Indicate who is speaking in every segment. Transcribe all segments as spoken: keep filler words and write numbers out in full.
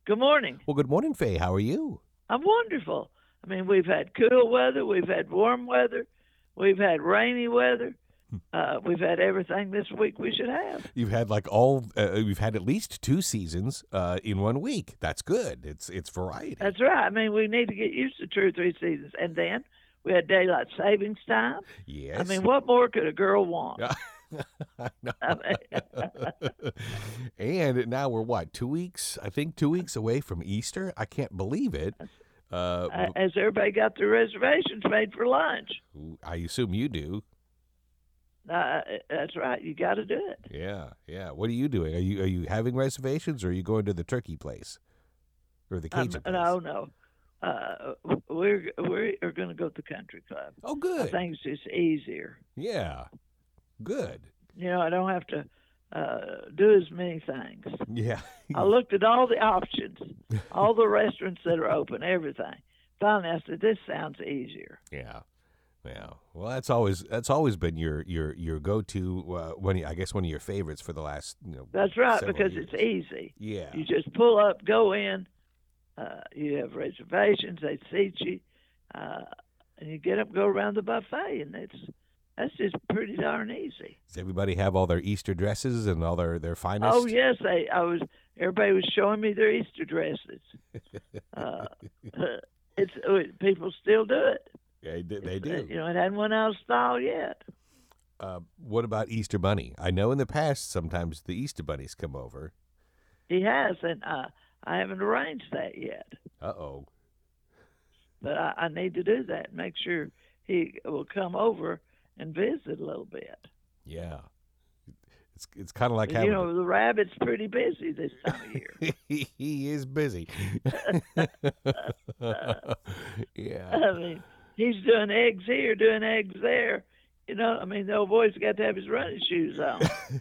Speaker 1: Good morning.
Speaker 2: Well, good morning, Faye. How are you?
Speaker 1: I'm wonderful. I mean, we've had cool weather, we've had warm weather, we've had rainy weather. Uh, we've had everything this week we should have.
Speaker 2: You've had like all. Uh, you've had at least two seasons uh, in one week. That's good. It's it's variety.
Speaker 1: That's right. I mean, we need to get used to two or three seasons, and then we had daylight savings time.
Speaker 2: Yes.
Speaker 1: I mean, what more could a girl want?
Speaker 2: I know.
Speaker 1: I mean,
Speaker 2: And now we're what, two weeks? I think two weeks away from Easter. I can't believe it. Uh,
Speaker 1: Has everybody got their reservations made for lunch?
Speaker 2: I assume you do.
Speaker 1: Uh, that's right. You got to do it.
Speaker 2: Yeah, yeah. What are you doing? Are you are you having reservations, or are you going to the turkey place or the Cajun
Speaker 1: Um,
Speaker 2: place?
Speaker 1: no, no. Uh, we're we're going to go to the country club.
Speaker 2: Oh, good.
Speaker 1: I think it's just easier.
Speaker 2: Yeah, good.
Speaker 1: You know, I don't have to uh, do as many things.
Speaker 2: Yeah.
Speaker 1: I looked at all the options, all the restaurants that are open, everything. Finally, I said, "This sounds easier."
Speaker 2: Yeah. Yeah, well, that's always that's always been your your your go to uh, one. I guess one of your favorites for the last you know.
Speaker 1: That's right,
Speaker 2: several
Speaker 1: because
Speaker 2: years.
Speaker 1: it's easy.
Speaker 2: Yeah,
Speaker 1: You just pull up, go in. Uh, you have reservations. They seat you, uh, and you get up, go around the buffet, and it's that's just pretty darn easy.
Speaker 2: Does everybody have all their Easter dresses and all their their finest?
Speaker 1: Oh yes, they. I was. Everybody was showing me their Easter dresses. uh, it's people still do it.
Speaker 2: Yeah, they, they
Speaker 1: It's,
Speaker 2: do.
Speaker 1: You know, it hadn't went out of style yet.
Speaker 2: Uh, what about Easter Bunny? I know in the past sometimes the Easter Bunnies come over.
Speaker 1: He has, and uh, I haven't arranged that yet.
Speaker 2: Uh oh.
Speaker 1: But I, I need to do that. Make sure he will come over and visit a little bit.
Speaker 2: Yeah. It's it's kind of like
Speaker 1: You
Speaker 2: having.
Speaker 1: know, the rabbit's pretty busy this time of year.
Speaker 2: He is busy. Yeah.
Speaker 1: I mean, he's doing eggs here, doing eggs there. You know, I mean, the old boy's got to have his running shoes on.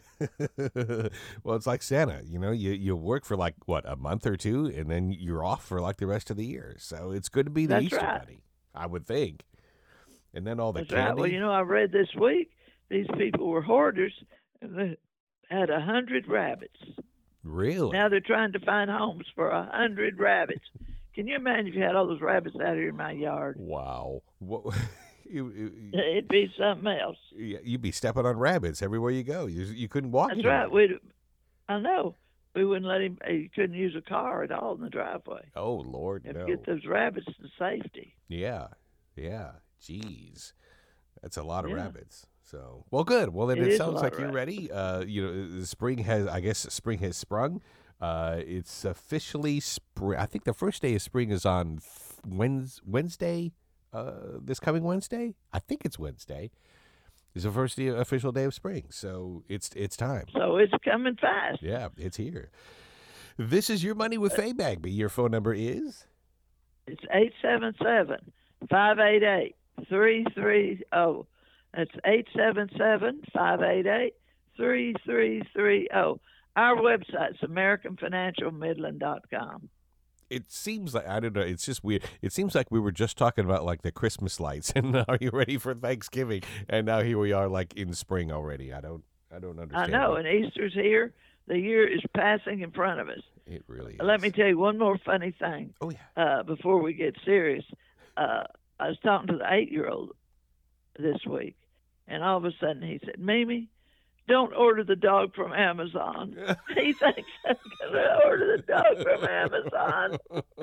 Speaker 2: Well, it's like Santa. You know, you you work for like what, a month or two, and then you're off for like the rest of the year. So it's good to be the
Speaker 1: That's
Speaker 2: Easter
Speaker 1: right.
Speaker 2: Bunny, I would think. And then all the
Speaker 1: That's
Speaker 2: candy.
Speaker 1: right. Well, you know, I read this week these people were hoarders and they had a hundred rabbits.
Speaker 2: Really?
Speaker 1: Now they're trying to find homes for a hundred rabbits. Can you imagine if you had all those rabbits out here in my yard?
Speaker 2: Wow. What? You, you,
Speaker 1: It'd be something else.
Speaker 2: you- you'd be stepping on rabbits everywhere you go. You you couldn't walk.
Speaker 1: That's
Speaker 2: anywhere.
Speaker 1: right. We, I know. We wouldn't let him. You couldn't use a car at all in the driveway.
Speaker 2: Oh Lord,
Speaker 1: You have
Speaker 2: no.
Speaker 1: to get those rabbits to safety.
Speaker 2: Yeah, yeah. Jeez, that's a lot of
Speaker 1: Yeah.
Speaker 2: rabbits. So, well, good. Well, then
Speaker 1: It
Speaker 2: it,
Speaker 1: is a
Speaker 2: sounds
Speaker 1: lot
Speaker 2: like
Speaker 1: of
Speaker 2: you're ready. Uh, you know, the spring has. I guess spring has sprung. Uh, it's officially spring. I think the first day of spring is on Wednes- Wednesday. Uh, this coming Wednesday. I think it's Wednesday. Is the first day, official day of spring. So it's it's time.
Speaker 1: So it's coming fast.
Speaker 2: Yeah, it's here. This is your money with Faye Bagby. Your phone number is.
Speaker 1: It's eight seven seven, five eight eight, three three zero. That's eight seven seven, five eight eight, three three three zero. Our website's american financial midland dot com.
Speaker 2: It seems like I don't know. It's just weird. It seems like we were just talking about like the Christmas lights, and are you ready for Thanksgiving? And now here we are, like in spring already. I don't, I don't
Speaker 1: I
Speaker 2: understand.
Speaker 1: know,
Speaker 2: it.
Speaker 1: and Easter's here. The year is passing in front of us.
Speaker 2: It really is.
Speaker 1: Let me tell you one more funny thing
Speaker 2: Oh yeah.
Speaker 1: uh, before we get serious. Uh, I was talking to the eight-year-old this week, and all of a sudden he said, "Mimi, don't order the dog from Amazon." He thinks I'm going to order the dog from Amazon.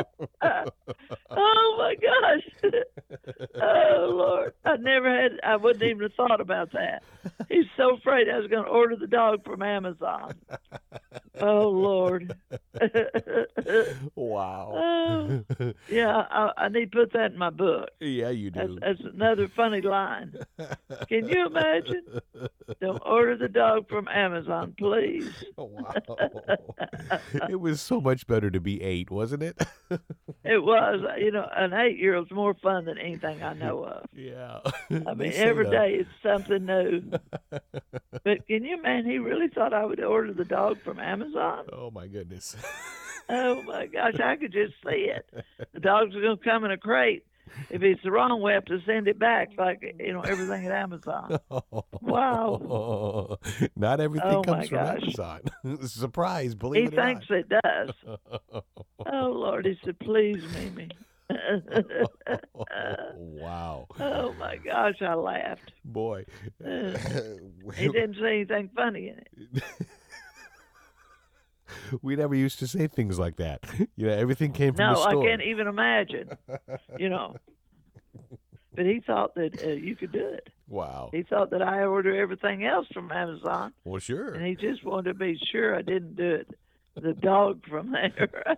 Speaker 1: Oh, my gosh. Oh, Lord. I never had, I wouldn't even have thought about that. He's so afraid I was going to order the dog from Amazon. Oh, Lord.
Speaker 2: Wow.
Speaker 1: Oh, yeah, I, I need to put that in my book.
Speaker 2: Yeah, you
Speaker 1: That's,
Speaker 2: do.
Speaker 1: that's another funny line. Can you imagine? Don't order the dog from Amazon, please.
Speaker 2: Wow. It was so much better to be eight, wasn't it?
Speaker 1: It was, you know, an eight-year-old's more fun than anything I know of.
Speaker 2: Yeah.
Speaker 1: I mean, every day it's something new. But can you imagine? He really thought I would order the dog from Amazon.
Speaker 2: Oh my goodness.
Speaker 1: Oh my gosh, I could just see it. The dog's going to come in a crate. If it's the wrong way, I have to send it back, like you know everything at Amazon. Wow.
Speaker 2: Not everything
Speaker 1: Oh, my
Speaker 2: comes from
Speaker 1: gosh.
Speaker 2: Amazon. Surprise, believe
Speaker 1: He
Speaker 2: it or
Speaker 1: thinks it does.
Speaker 2: not.
Speaker 1: Oh Lord, he said, please, Mimi.
Speaker 2: Wow.
Speaker 1: Oh, my gosh, I laughed.
Speaker 2: Boy.
Speaker 1: Uh, he didn't say anything funny in it.
Speaker 2: We never used to say things like that. You know, everything came from
Speaker 1: No,
Speaker 2: the
Speaker 1: I
Speaker 2: store.
Speaker 1: can't even imagine, you know. But he thought that uh, you could do it.
Speaker 2: Wow.
Speaker 1: He thought that I order everything else from Amazon,
Speaker 2: Well, sure.
Speaker 1: and he just wanted to be sure I didn't do it. The dog from there.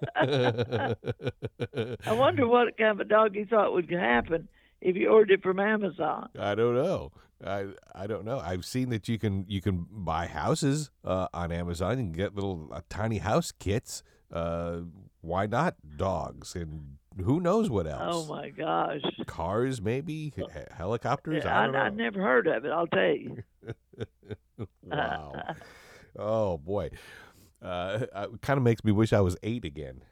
Speaker 1: I wonder what kind of a dog he thought would happen if you ordered it from Amazon.
Speaker 2: I don't know. I I don't know. I've seen that you can you can buy houses uh, on Amazon and get little uh, tiny house kits. Uh, why not dogs and who knows what else?
Speaker 1: Oh my gosh!
Speaker 2: Cars, maybe he- helicopters.
Speaker 1: Yeah,
Speaker 2: I don't know.
Speaker 1: I, I never heard of it. I'll tell you.
Speaker 2: Wow. Oh boy. Uh, it kind of makes me wish I was eight again.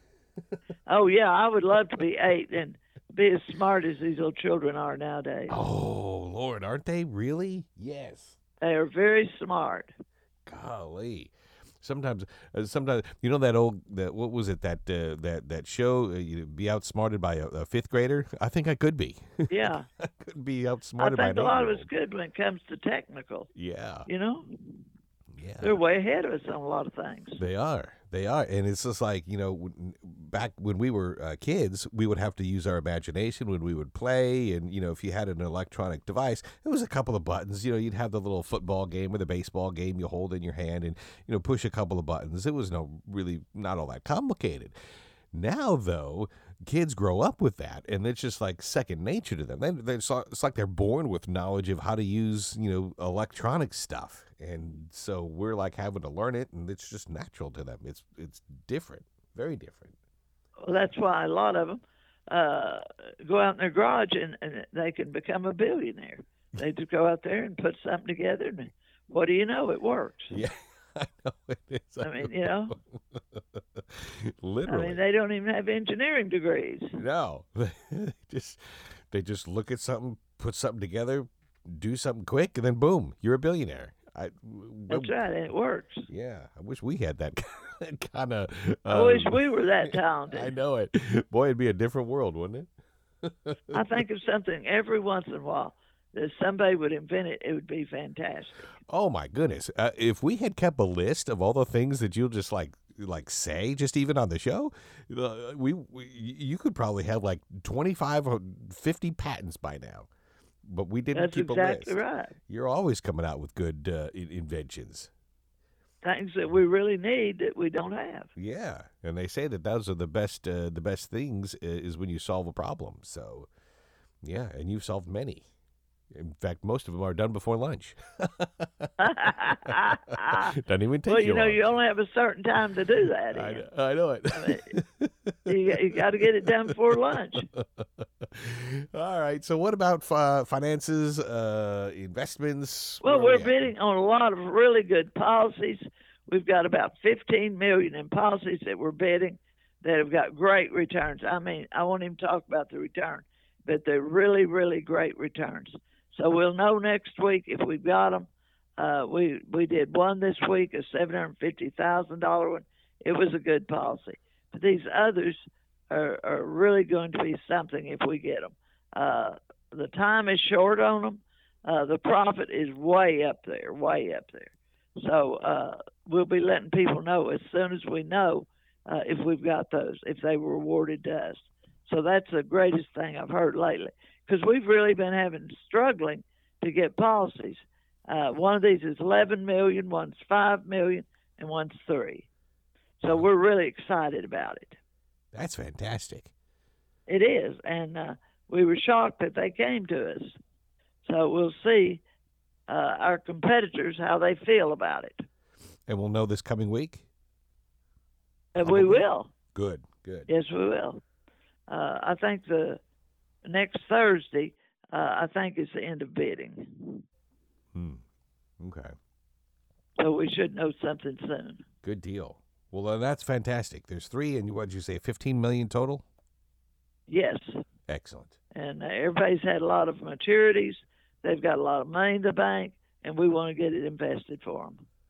Speaker 1: Oh yeah, I would love to be eight and be as smart as these little children are nowadays.
Speaker 2: Oh Lord, aren't they really? Yes.
Speaker 1: They are very smart.
Speaker 2: Golly. Sometimes, uh, sometimes you know that old that what was it that uh, that that show? Uh, you be outsmarted by a, a fifth grader. I think I could be.
Speaker 1: Yeah,
Speaker 2: I could be
Speaker 1: I
Speaker 2: outsmarted by
Speaker 1: think
Speaker 2: an
Speaker 1: a lot of
Speaker 2: eight-year-old.
Speaker 1: it's good when it comes to technical.
Speaker 2: Yeah,
Speaker 1: You know,
Speaker 2: yeah.
Speaker 1: they're way ahead of us on a lot of things.
Speaker 2: They are. They are. And it's just like, you know, when- back when we were uh, kids, we would have to use our imagination when we would play. And, you know, if you had an electronic device, it was a couple of buttons. You know, you'd have the little football game or the baseball game you hold in your hand and, you know, push a couple of buttons. It was no really not all that complicated. Now, though, kids grow up with that, and it's just like second nature to them. They, they, it's like it's like they're born with knowledge of how to use, you know, electronic stuff, and so we're like having to learn it, and it's just natural to them. It's it's different, very different.
Speaker 1: Well, that's why a lot of them uh, go out in their garage and, and they can become a billionaire. They just go out there and put something together, and what do you know? It works.
Speaker 2: Yeah, I know it is.
Speaker 1: I mean, you know,
Speaker 2: literally.
Speaker 1: I mean, they don't even have engineering degrees.
Speaker 2: No, they just they just look at something, put something together, do something quick, and then boom, you're a billionaire. I,
Speaker 1: That's right, and it works.
Speaker 2: Yeah, I wish we had that kind of.
Speaker 1: I wish we were that talented.
Speaker 2: I know it. Boy, it'd be a different world, wouldn't it?
Speaker 1: I think of something every once in a while that if somebody would invent it, it would be fantastic.
Speaker 2: Oh my goodness! Uh, if we had kept a list of all the things that you'll just like like say, just even on the show, uh, we, we you could probably have like twenty-five or fifty patents by now. But we didn't
Speaker 1: That's
Speaker 2: keep
Speaker 1: exactly
Speaker 2: a list.
Speaker 1: right.
Speaker 2: You're always coming out with good uh, in- inventions.
Speaker 1: Things that we really need that we don't have.
Speaker 2: Yeah, and they say that those are the best. Uh, the best things uh, is when you solve a problem. So, yeah, and you've solved many. In fact, most of them are done before lunch. Doesn't even take
Speaker 1: Well,
Speaker 2: you
Speaker 1: you know,
Speaker 2: long.
Speaker 1: you only have a certain time to do that.
Speaker 2: I
Speaker 1: in.
Speaker 2: know, I know it.
Speaker 1: I mean, you, you got to get it done before lunch.
Speaker 2: All right. So, what about fi- finances, uh, investments?
Speaker 1: Well,
Speaker 2: Where are
Speaker 1: we're
Speaker 2: we at?
Speaker 1: bidding on a lot of really good policies. We've got about fifteen million in policies that we're bidding that have got great returns. I mean, I won't even talk about the return, but they're really, really great returns. So we'll know next week if we've got them. Uh, we we did one this week, a seven hundred fifty thousand dollar one. It was a good policy. But these others are, are really going to be something if we get them. Uh, the time is short on them. Uh, the profit is way up there, way up there. So uh, we'll be letting people know as soon as we know uh, if we've got those, if they were awarded to us. So that's the greatest thing I've heard lately, because we've really been having struggling to get policies. Uh, one of these is eleven million, one's five million, and one's three. So we're really excited about it.
Speaker 2: That's fantastic.
Speaker 1: It is, and uh, we were shocked that they came to us. So we'll see uh, our competitors how they feel about it,
Speaker 2: And we'll know this coming week?
Speaker 1: and we
Speaker 2: Probably.
Speaker 1: will.
Speaker 2: Good, good.
Speaker 1: Yes, we will. Uh, I think the next Thursday, uh, I think is the end of bidding.
Speaker 2: Hmm. Okay.
Speaker 1: So we should know something soon.
Speaker 2: Good deal. Well, uh, that's fantastic. There's three, and what did you say, fifteen million total?
Speaker 1: Yes.
Speaker 2: Excellent.
Speaker 1: And uh, everybody's had a lot of maturities. They've got a lot of money in the bank, and we want to get it invested for them.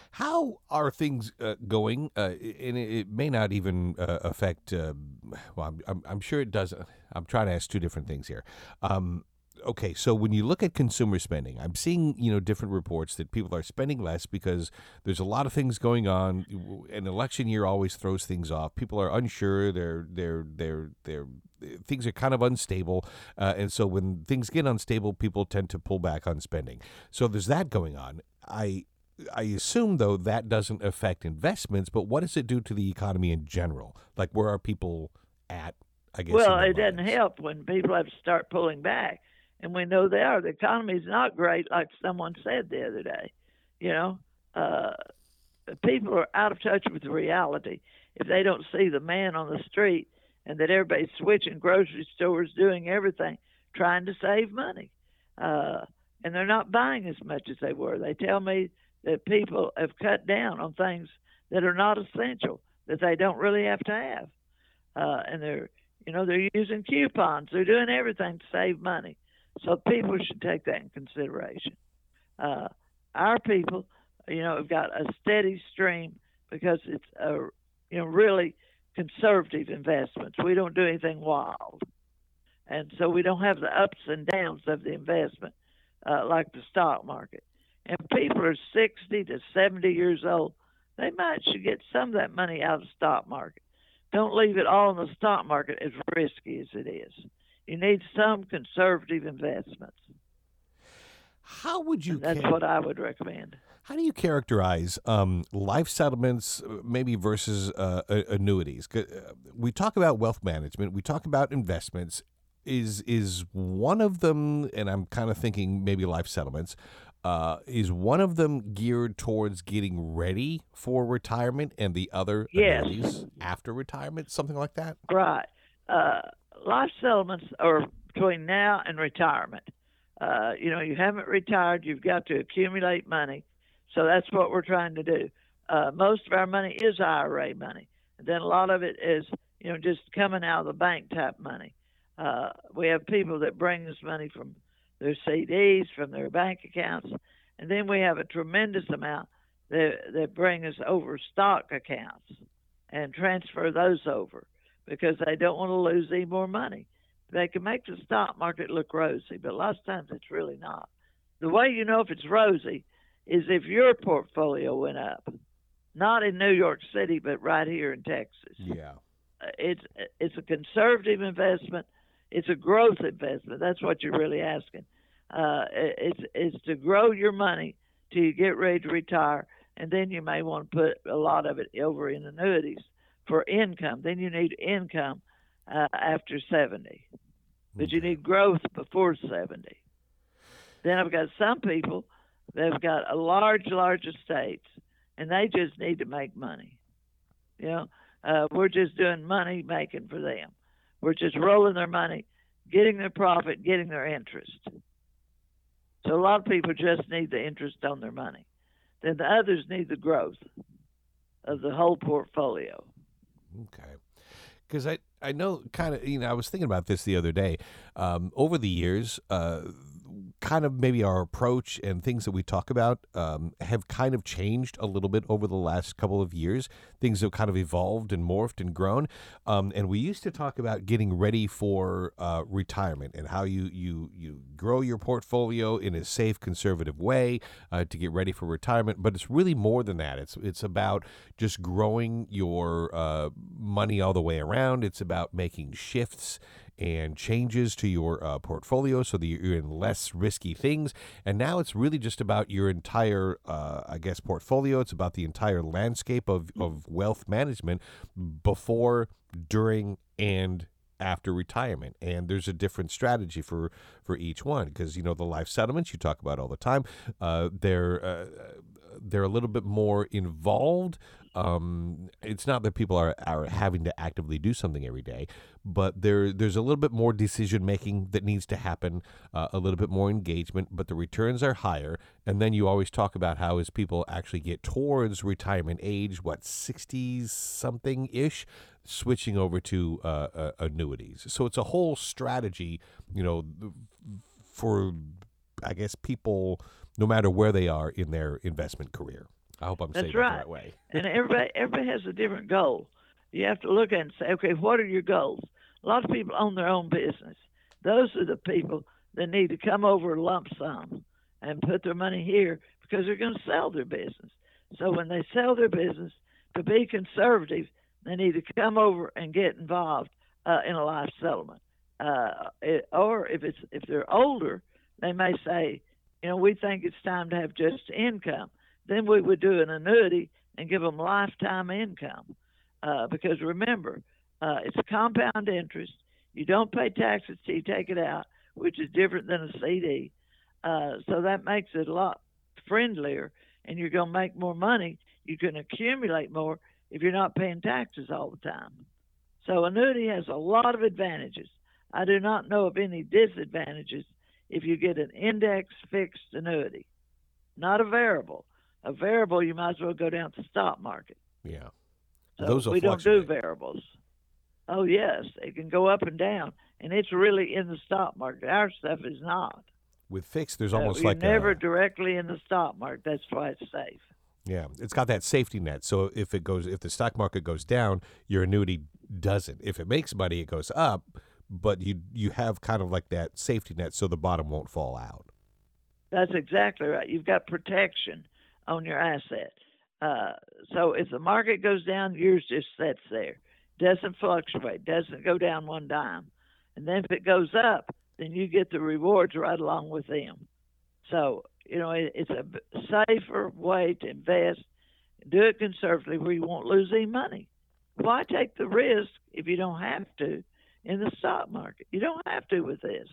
Speaker 2: How are things uh, going? Uh, and it, it may not even uh, affect. Uh, well, I'm, I'm, I'm sure it doesn't. I'm trying to ask two different things here. Um, okay, so when you look at consumer spending, I'm seeing you know different reports that people are spending less because there's a lot of things going on. An election year always throws things off. People are unsure. They're they're they're they're things are kind of unstable, uh, and so when things get unstable, people tend to pull back on spending. So there's that going on. I I assume, though, that doesn't affect investments, but what does it do to the economy in general? Like, where are people at, I guess?
Speaker 1: Well, it doesn't help when people have to start pulling back. And we know they are. The economy's not great, like someone said the other day. You know, uh, people are out of touch with the reality. If they don't see the man on the street and that everybody's switching grocery stores, doing everything, trying to save money. Uh, and they're not buying as much as they were. They tell me that people have cut down on things that are not essential, that they don't really have to have. Uh, and they're, you know, they're using coupons. They're doing everything to save money. So people should take that in consideration. Uh, our people, you know, have got a steady stream because it's a, you know, really conservative investments. We don't do anything wild. And so we don't have the ups and downs of the investment uh, like the stock market. And people are sixty to seventy years old, they might should get some of that money out of the stock market. Don't leave it all in the stock market, as risky as it is. You need some conservative investments.
Speaker 2: How would you?
Speaker 1: And that's
Speaker 2: ca-
Speaker 1: what I would recommend.
Speaker 2: How do you characterize um, life settlements, maybe versus uh, annuities? We talk about wealth management. We talk about investments. Is is one of them? And I'm kind of thinking maybe life settlements. Uh, is one of them geared towards getting ready for retirement, and the other
Speaker 1: yes.
Speaker 2: annuities after retirement, something like that?
Speaker 1: Right. Uh, life settlements are between now and retirement. Uh, you know, you haven't retired, you've got to accumulate money. So that's what we're trying to do. Uh, most of our money is I R A money. And then a lot of it is, you know, just coming out of the bank type money. Uh, we have people that bring us money from their C Ds, from their bank accounts. And then we have a tremendous amount that, that bring us over stock accounts and transfer those over because they don't want to lose any more money. They can make the stock market look rosy, but a lot of times it's really not. The way you know if it's rosy is if your portfolio went up, not in New York City, but right here in Texas.
Speaker 2: Yeah.
Speaker 1: It's it's a conservative investment. It's a growth investment. That's what you're really asking. Uh, it's it's to grow your money till you get ready to retire, and then you may want to put a lot of it over in annuities for income. Then you need income uh, after seventy, but you need growth before seventy. Then I've got some people that've got a large, large estates, and they just need to make money. You know, uh, we're just doing money making for them. We're just rolling their money, getting their profit, getting their interest. So a lot of people just need the interest on their money. Then the others need the growth of the whole portfolio.
Speaker 2: Okay. Because I, I know kind of, you know, I was thinking about this the other day. Um, over the years, uh, kind of maybe our approach and things that we talk about um, have kind of changed a little bit over the last couple of years. Things have kind of evolved and morphed and grown. Um, and we used to talk about getting ready for uh, retirement and how you, you, you grow your portfolio in a safe, conservative way uh, to get ready for retirement. But it's really more than that. It's, it's about just growing your uh, money all the way around. It's about making shifts and changes to your uh, portfolio so that you're in less risky things. And now it's really just about your entire, uh, I guess, portfolio. It's about the entire landscape of, of wealth management before, during, and after retirement. And there's a different strategy for, for each one because, you know, the life settlements you talk about all the time, uh, they're, uh, they're a little bit more involved. Um, it's not that people are, are having to actively do something every day, but there there's a little bit more decision making that needs to happen, uh, a little bit more engagement, but the returns are higher. And then you always talk about how as people actually get towards retirement age, what, sixties something ish, switching over to uh, uh, annuities. So it's a whole strategy, you know, for, I guess, people no matter where they are in their investment career. I hope I'm
Speaker 1: That's
Speaker 2: saying it the
Speaker 1: right.
Speaker 2: right way.
Speaker 1: And everybody everybody has a different goal. You have to look at it and say, okay, what are your goals? A lot of people own their own business. Those are the people that need to come over a lump sum and put their money here because they're going to sell their business. So when they sell their business, to be conservative, they need to come over and get involved uh, in a life settlement. Uh, it, or if it's if they're older, they may say, you know, we think it's time to have just income. Then we would do an annuity and give them lifetime income. Uh, because remember, uh, it's a compound interest. You don't pay taxes till you take it out, which is different than a C D. Uh, so that makes it a lot friendlier, and you're going to make more money. You can accumulate more if you're not paying taxes all the time. So annuity has a lot of advantages. I do not know of any disadvantages if you get an index fixed annuity, not a variable. A variable, you might as well go down to the stock market.
Speaker 2: Yeah.
Speaker 1: So
Speaker 2: Those will
Speaker 1: we don't do
Speaker 2: fluctuate.
Speaker 1: variables. Oh, yes, it can go up and down, and it's really in the stock market. Our stuff is not.
Speaker 2: With fixed, there's
Speaker 1: Uh,
Speaker 2: almost
Speaker 1: you're
Speaker 2: like
Speaker 1: never
Speaker 2: a,
Speaker 1: directly in the stock market. That's why it's safe.
Speaker 2: yeah, it's got that safety net. So if it goes, if the stock market goes down, your annuity doesn't. If it makes money, it goes up, but you you have kind of like that safety net, so the bottom won't fall out.
Speaker 1: That's exactly right. You've got protection on your asset. Uh, so if the market goes down, yours just sits there. Doesn't fluctuate, doesn't go down one dime. And then if it goes up, then you get the rewards right along with them. So, you know, it, it's a safer way to invest. Do it conservatively where you won't lose any money. Why take the risk if you don't have to in the stock market? You don't have to with this.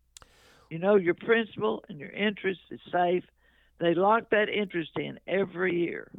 Speaker 1: You know, your principal and your interest is safe. They lock that interest in every year.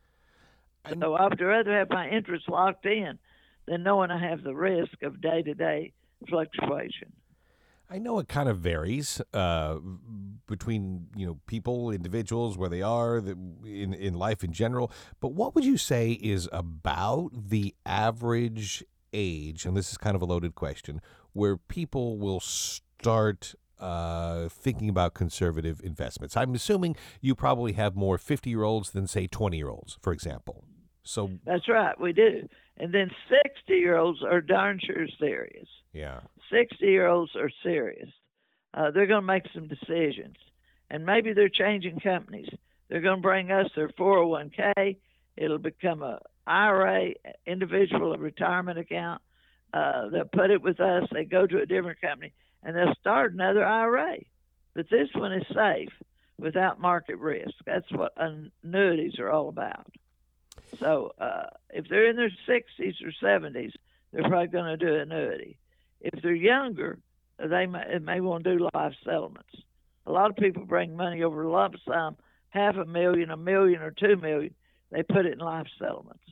Speaker 2: And-
Speaker 1: So I would rather have my interest locked in than knowing I have the risk of day-to-day fluctuation.
Speaker 2: I know it kind of varies uh, between you know people, individuals, where they are the, in in life in general. But what would you say is about the average age? And this is kind of a loaded question, where people will start uh, thinking about conservative investments. I'm assuming you probably have more fifty-year-olds than say twenty-year-olds, for example. So
Speaker 1: That's right, we do. And then sixty-year-olds are darn sure serious.
Speaker 2: yeah.
Speaker 1: sixty-year-olds are serious. Uh, they're going to make some decisions. And maybe they're changing companies. They're going to bring us their four oh one k. It'll become a I R A, individual retirement account. Uh, they'll put it with us. They go to a different company, and they'll start another I R A. But this one is safe without market risk. That's what annuities are all about. So uh, if they're in their sixties or seventies, they're probably going to do an annuity. If they're younger, they may, may want to do life settlements. A lot of people bring money over lump sum, half a million, a million, or two million. They put it in life settlements.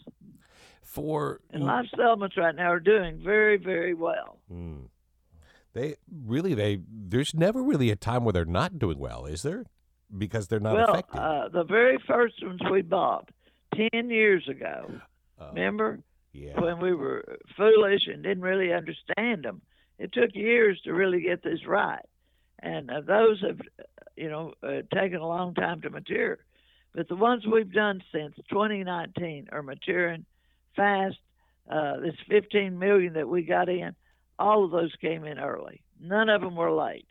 Speaker 2: For
Speaker 1: And life settlements right now are doing very, very well.
Speaker 2: Mm. They really they there's never really a time where they're not doing well, is there? Because they're not
Speaker 1: well,
Speaker 2: affected.
Speaker 1: uh, the very first ones we bought ten years ago,
Speaker 2: Uh,
Speaker 1: remember?
Speaker 2: yeah.
Speaker 1: When we were foolish and didn't really understand them. It took years to really get this right. And uh, those have, you know, uh, taken a long time to mature. But the ones we've done since twenty nineteen are maturing fast. Uh, this fifteen million that we got in, all of those came in early. None of them were late.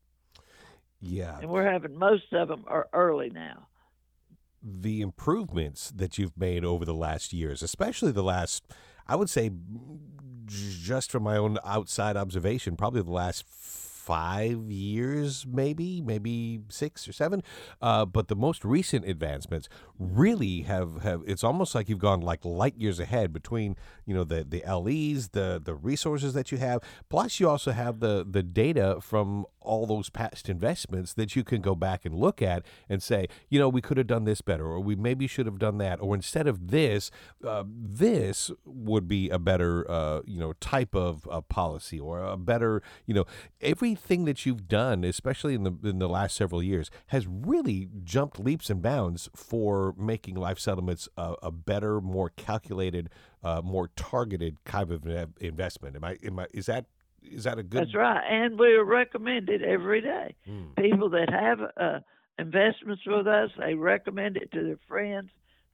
Speaker 2: Yeah.
Speaker 1: And we're having, most of them are early now.
Speaker 2: The improvements that you've made over the last years, especially the last, I would say, just from my own outside observation, probably the last five years, maybe, maybe six or seven. Uh, but the most recent advancements really have, have, it's almost like you've gone like light years ahead between, you know, the, the L Es, the, the resources that you have. Plus you also have the, the data from all those past investments that you can go back and look at and say, you know, we could have done this better, or we maybe should have done that, or instead of this, uh, this would be a better, uh, you know, type of uh, policy, or a better, you know, everything that you've done, especially in the in the last several years, has really jumped leaps and bounds for making life settlements a, a better, more calculated, uh, more targeted kind of investment. Am I? Am I? Is that? Is that a good?
Speaker 1: That's right, and we recommend it every day.
Speaker 2: Mm.
Speaker 1: People that have uh, investments with us, they recommend it to their friends.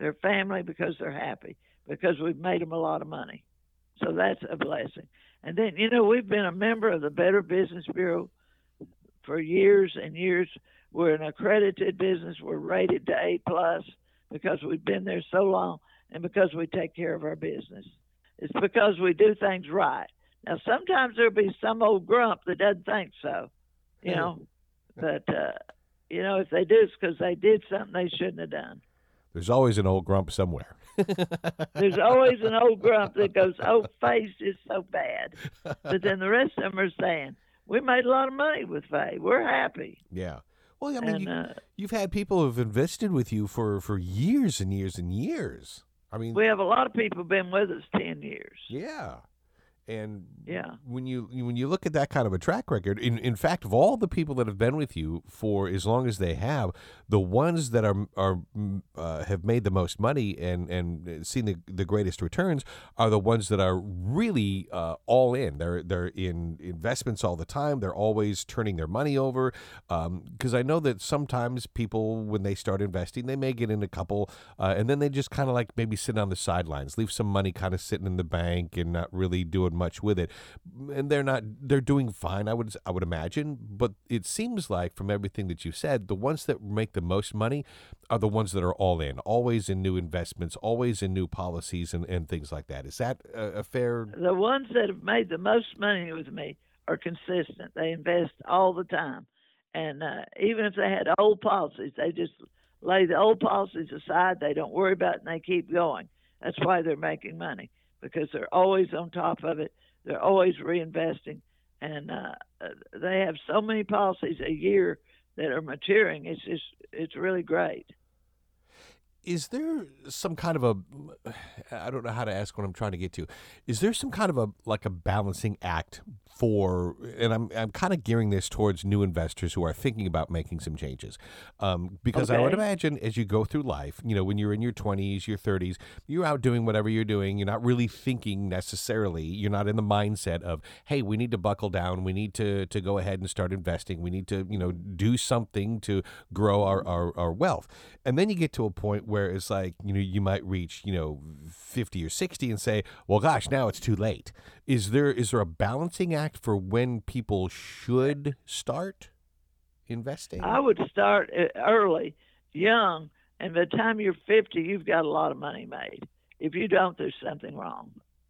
Speaker 1: their family because they're happy, because we've made them a lot of money. So that's a blessing. And then, you know, we've been a member of the Better Business Bureau for years and years. We're an accredited business. We're rated to A plus because we've been there so long and because we take care of our business. It's because we do things right. Now, sometimes there'll be some old grump that doesn't think so, you know. But, uh, you know, if they do, it's because they did something they shouldn't have done.
Speaker 2: There's always an old grump somewhere.
Speaker 1: There's always an old grump that goes, oh, Faye's is so bad. But then the rest of them are saying, we made a lot of money with Faye. We're happy.
Speaker 2: Yeah. Well, I mean,
Speaker 1: And,
Speaker 2: you,
Speaker 1: uh,
Speaker 2: you've had people who've invested with you for, for years and years and years. I mean,
Speaker 1: we have a lot of people been with us ten years.
Speaker 2: yeah. And
Speaker 1: Yeah.
Speaker 2: when you when you look at that kind of a track record, in in fact, of all the people that have been with you for as long as they have, the ones that are are mm, uh, have made the most money and and seen the, the greatest returns are the ones that are really uh, all in. They're they're in investments all the time. They're always turning their money over. Because I know that sometimes people, when they start investing, they may get in a couple, uh, and then they just kind of like maybe sit on the sidelines, leave some money kind of sitting in the bank and not really doing much with it, and they're not they're doing fine, I would I would imagine. But it seems like from everything that you said, the ones that make the most money are the ones that are all in, always in new investments, always in new policies and, and things like that. Is that a, a fair?
Speaker 1: The ones that have made the most money with me are consistent. They invest all the time. And uh, even if they had old policies, they just lay the old policies aside. They don't worry about it, and they keep going. That's why they're making money, because they're always on top of it. They're always reinvesting. And uh, they have so many policies a year that are maturing. It's just, it's really great.
Speaker 2: Is there some kind of a, I don't know how to ask what I'm trying to get to. Is there some kind of a, like a balancing act for, and I'm I'm kind of gearing this towards new investors who are thinking about making some changes. Um, because I would
Speaker 1: Okay.
Speaker 2: imagine as you go through life, you know, when you're in your twenties, your thirties, you're out doing whatever you're doing. You're not really thinking necessarily. You're not in the mindset of, hey, we need to buckle down. We need to to go ahead and start investing. We need to, you know, do something to grow our, our, our wealth. And then you get to a point where it's like, you know, you might reach, you know, fifty or sixty and say, well, gosh, now it's too late. Is there is there a balancing act for when people should start investing?
Speaker 1: I would start uh, early, young, and by the time you're fifty, you've got a lot of money made. If you don't, there's something wrong.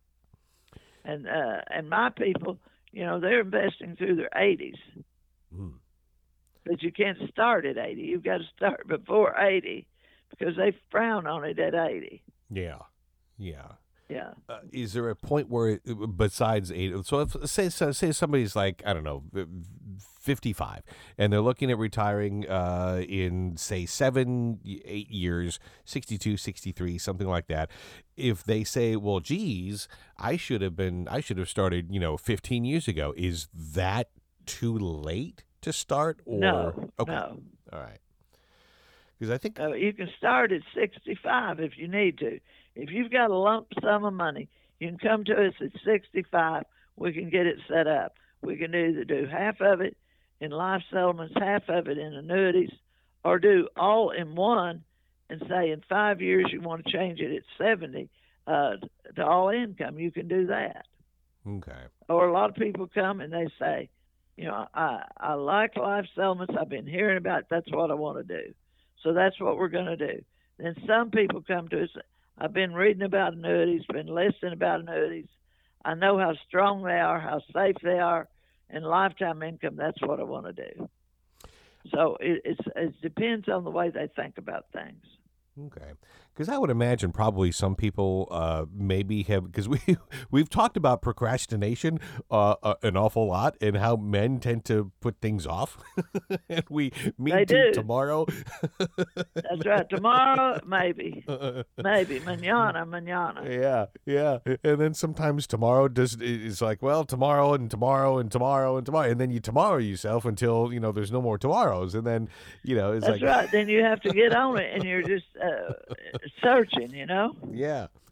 Speaker 1: And uh, and my people, you know, they're investing through their eighties.
Speaker 2: Mm.
Speaker 1: But you can't start at eighty. You've got to start before eighty because they frown on it at eighty.
Speaker 2: Yeah, yeah.
Speaker 1: Yeah.
Speaker 2: Uh, is there a point where, it, besides eight, so if say so, say somebody's like, I don't know, fifty-five, and they're looking at retiring uh, in say seven, eight years, sixty-two, sixty-three, something like that. If they say, well, geez, I should have been, I should have started, you know, fifteen years ago. Is that too late to start? Or
Speaker 1: No.
Speaker 2: okay.
Speaker 1: No.
Speaker 2: All right. Because I think
Speaker 1: Uh, you can start at sixty-five if you need to. If you've got a lump sum of money, you can come to us at sixty-five. We can get it set up. We can either do half of it in life settlements, half of it in annuities, or do all in one and say in five years you want to change it at seventy uh, to all income. You can do that.
Speaker 2: okay.
Speaker 1: Or a lot of people come and they say, you know, I, I like life settlements. I've been hearing about it. That's what I want to do. So that's what we're going to do. Then some people come to us. I've been reading about annuities, been listening about annuities. I know how strong they are, how safe they are, and lifetime income. That's what I want to do. So it, it's, it depends on the way they think about things.
Speaker 2: Okay, because I would imagine probably some people uh, maybe have, because we we've talked about procrastination uh, uh, an awful lot and how men tend to put things off, and we meet
Speaker 1: They do.
Speaker 2: tomorrow.
Speaker 1: That's right. Tomorrow, maybe, maybe manana, manana.
Speaker 2: Yeah, yeah, and then sometimes tomorrow does is like, well, tomorrow and tomorrow and tomorrow and tomorrow, and then you tomorrow yourself until you know there's no more tomorrows, and then you know it's
Speaker 1: That's
Speaker 2: like
Speaker 1: right. Then you have to get on it, and you're just uh, searching, you know.
Speaker 2: yeah.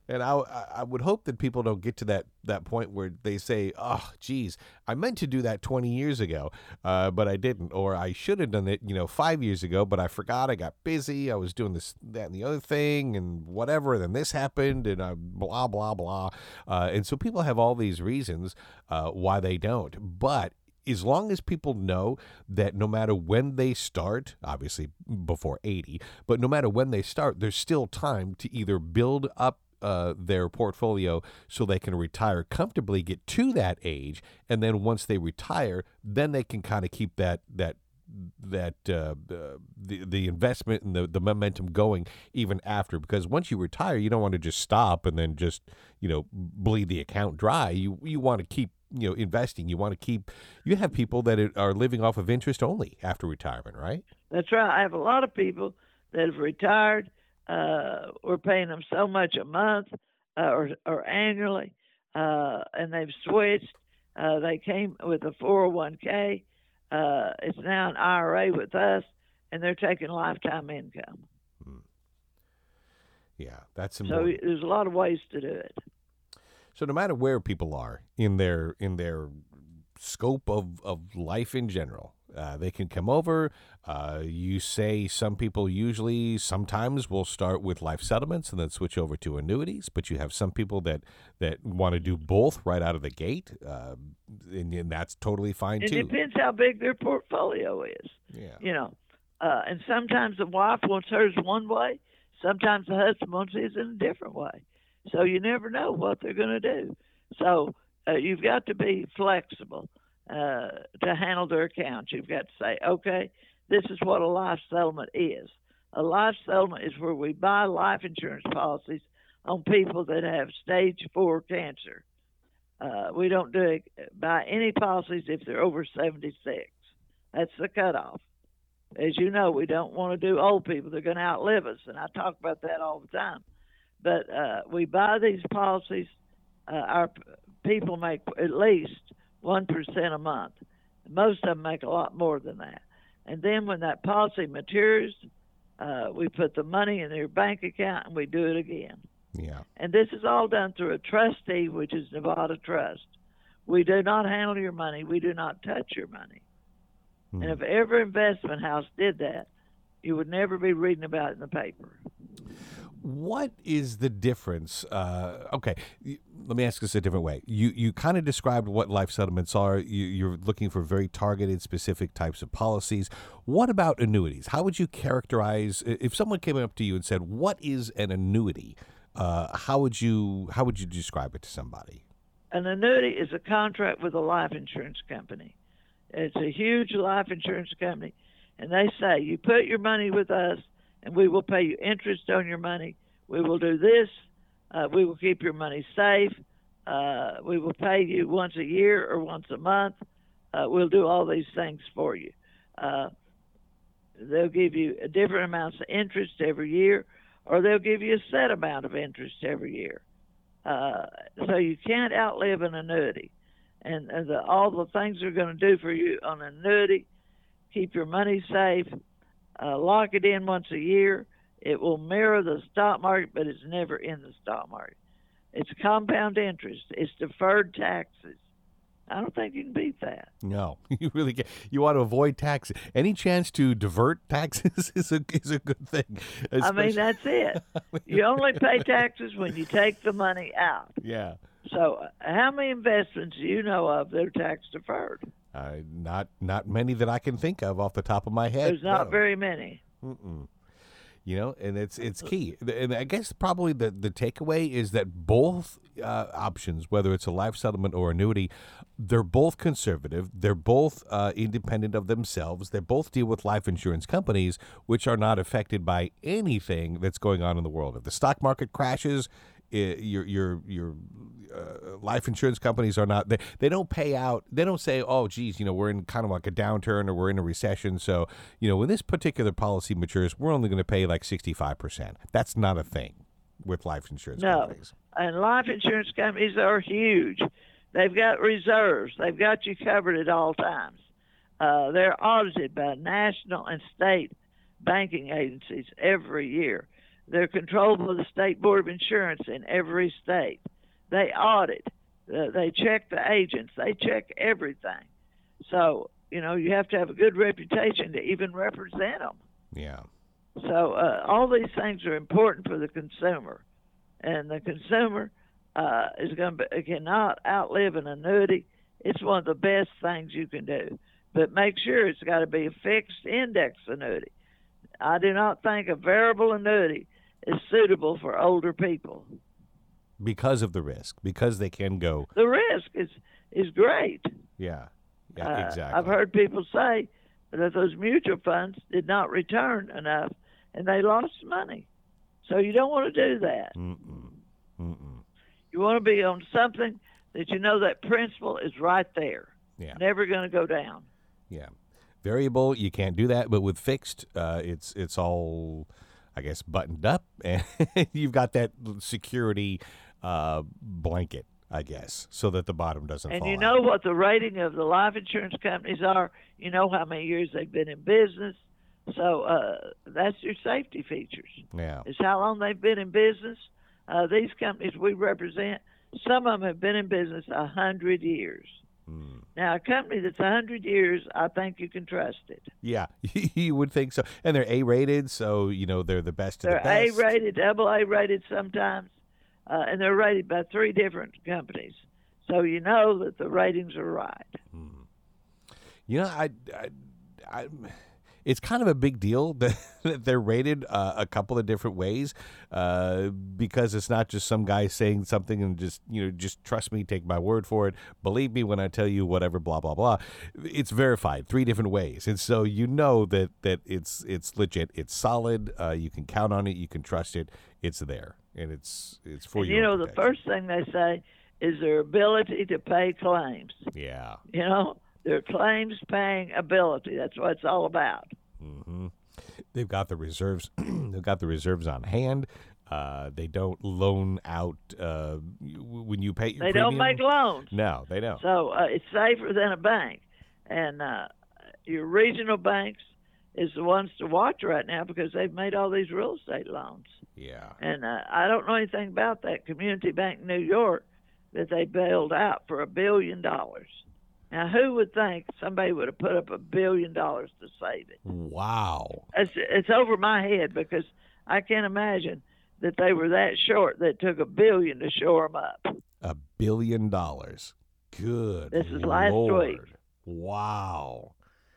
Speaker 2: And I, I would hope that people don't get to that, that point where they say, oh, geez, I meant to do that twenty years ago, uh, but I didn't. Or I should have done it, you know, five years ago, but I forgot. I got busy. I was doing this, that, and the other thing and whatever. Then this happened and I blah, blah, blah. Uh, and so people have all these reasons uh, why they don't. But as long as people know that no matter when they start, obviously before eighty, but no matter when they start, there's still time to either build up uh, their portfolio so they can retire comfortably, get to that age, and then once they retire, then they can kind of keep that that that uh, the the investment and the, the momentum going even after. Because once you retire, you don't want to just stop and then just, you know, bleed the account dry. You you want to keep, you know, investing. You want to keep. You have people that are living off of interest only after retirement, right?
Speaker 1: That's right. I have a lot of people that have retired. Uh, we're paying them so much a month uh, or or annually, uh, and they've switched. Uh, they came with a four oh one k. Uh, it's now an I R A with us, and they're taking lifetime income.
Speaker 2: Hmm. Yeah, that's
Speaker 1: so
Speaker 2: important.
Speaker 1: there's a lot of ways to do it.
Speaker 2: So no matter where people are in their in their scope of, of life in general, uh, they can come over. Uh, you say some people usually sometimes will start with life settlements and then switch over to annuities, but you have some people that, that want to do both right out of the gate, uh, and, and that's totally fine
Speaker 1: it
Speaker 2: too.
Speaker 1: It depends how big their portfolio is.
Speaker 2: Yeah.
Speaker 1: You know, uh, and sometimes the wife wants hers one way, sometimes the husband wants his in a different way. So you never know what they're going to do. So uh, you've got to be flexible uh, to handle their accounts. You've got to say, okay, this is what a life settlement is. A life settlement is where we buy life insurance policies on people that have stage four cancer. Uh, we don't do it, buy any policies if they're over seventy-six. That's the cutoff. As you know, we don't want to do old people. They're going to outlive us, and I talk about that all the time. But uh, we buy these policies. Uh, our p- people make at least one percent a month. Most of them make a lot more than that. And then when that policy matures, uh, we put the money in their bank account and we do it again.
Speaker 2: Yeah.
Speaker 1: And this is all done through a trustee, which is Nevada Trust. We do not handle your money. We do not touch your money. Hmm. And if every investment house did that, you would never be reading about it in the paper.
Speaker 2: What is the difference? Uh, okay, let me ask this a different way. You you kind of described what life settlements are. You, you're looking for very targeted, specific types of policies. What about annuities? How would you characterize, if someone came up to you and said, "What is an annuity?" Uh, how would you how would you describe it to somebody?
Speaker 1: An annuity is a contract with a life insurance company. It's a huge life insurance company, and they say you put your money with us, and we will pay you interest on your money. We will do this. Uh, we will keep your money safe. Uh, we will pay you once a year or once a month. Uh, we'll do all these things for you. Uh, they'll give you different amounts of interest every year, or they'll give you a set amount of interest every year. Uh, so you can't outlive an annuity. And, and the, all the things they're going to do for you on an annuity, keep your money safe, Uh, lock it in once a year. It will mirror the stock market, but it's never in the stock market. It's compound interest. It's deferred taxes. I don't think you can beat that.
Speaker 2: No, you really can't. You want to avoid taxes. Any chance to divert taxes is a is a good thing. Especially,
Speaker 1: I mean, that's it. You only pay taxes when you take the money out.
Speaker 2: Yeah.
Speaker 1: So uh, how many investments do you know of that are tax deferred?
Speaker 2: Uh, not not many that I can think of off the top of my head.
Speaker 1: There's not
Speaker 2: no.
Speaker 1: very many.
Speaker 2: Mm-mm. You know, and it's it's key. And I guess probably the, the takeaway is that both uh, options, whether it's a life settlement or annuity, they're both conservative. They're both uh, independent of themselves. They both deal with life insurance companies, which are not affected by anything that's going on in the world. If the stock market crashes, It, your your your uh, life insurance companies are not they, they don't pay out. They don't say, oh geez, you know, we're in kind of like a downturn or we're in a recession, so you know when this particular policy matures, we're only going to pay like sixty-five percent. That's not a thing with life insurance
Speaker 1: no.
Speaker 2: companies.
Speaker 1: And life insurance companies are huge. They've got reserves. They've got you covered at all times. Uh, they're audited by national and state banking agencies every year. They're controlled by the State Board of Insurance in every state. They audit. Uh, they check the agents. They check everything. So, you know, you have to have a good reputation to even represent them.
Speaker 2: Yeah.
Speaker 1: So uh, all these things are important for the consumer. And the consumer uh, is going to cannot outlive an annuity. It's one of the best things you can do. But make sure it's got to be a fixed index annuity. I do not think a variable annuity is suitable for older people.
Speaker 2: Because of the risk, because they can go.
Speaker 1: The risk is, is great.
Speaker 2: Yeah, yeah,
Speaker 1: Uh,
Speaker 2: exactly.
Speaker 1: I've heard people say that those mutual funds did not return enough, and they lost money. So you don't want to do that.
Speaker 2: Mm-mm. Mm-mm.
Speaker 1: You want to be on something that you know that principal is right there.
Speaker 2: Yeah.
Speaker 1: Never going to go down.
Speaker 2: Yeah. Variable, you can't do that, but with fixed, uh, it's it's all, I guess, buttoned up, and you've got that security uh, blanket, I guess, so that the bottom doesn't
Speaker 1: And
Speaker 2: fall
Speaker 1: you
Speaker 2: out.
Speaker 1: know what the rating of the life insurance companies are. You know how many years they've been in business. So uh, that's your safety features.
Speaker 2: Yeah.
Speaker 1: Is how long they've been in business. Uh, these companies we represent, some of them have been in business a hundred years.
Speaker 2: Mm.
Speaker 1: Now, a company that's a hundred years, I think you can trust it.
Speaker 2: Yeah, you would think so. And they're A-rated, so, you know, they're the best of
Speaker 1: They're
Speaker 2: the best.
Speaker 1: A-rated, double A-rated sometimes, uh, and they're rated by three different companies. So you know that the ratings are right.
Speaker 2: Mm. You know, I, I, I, it's kind of a big deal that, that they're rated uh, a couple of different ways uh, because it's not just some guy saying something and just, you know, just trust me, take my word for it, believe me when I tell you whatever, blah, blah, blah. It's verified three different ways. And so you know that, that it's it's legit. It's solid. Uh, you can count on it. You can trust it. It's there. And it's, it's for
Speaker 1: And
Speaker 2: your
Speaker 1: you know,
Speaker 2: own
Speaker 1: the
Speaker 2: protection.
Speaker 1: first thing they say is their ability to pay claims.
Speaker 2: Yeah.
Speaker 1: You know, their claims paying ability. That's what it's all about.
Speaker 2: Mm-hmm. They've got the reserves. They've got the reserves on hand. Uh, they don't loan out uh, when you pay your
Speaker 1: They
Speaker 2: premium.
Speaker 1: don't make loans.
Speaker 2: No, they don't.
Speaker 1: So uh, it's safer than a bank. And uh, your regional banks is the ones to watch right now because they've made all these real estate loans.
Speaker 2: Yeah.
Speaker 1: And uh, I don't know anything about that Community Bank New York that they bailed out for a billion dollars. Now, who would think somebody would have put up a billion dollars to save it?
Speaker 2: Wow.
Speaker 1: It's, it's over my head because I can't imagine that they were that short that it took a billion to shore them up.
Speaker 2: A billion dollars. Good.
Speaker 1: This is last
Speaker 2: Lord.
Speaker 1: week.
Speaker 2: Wow.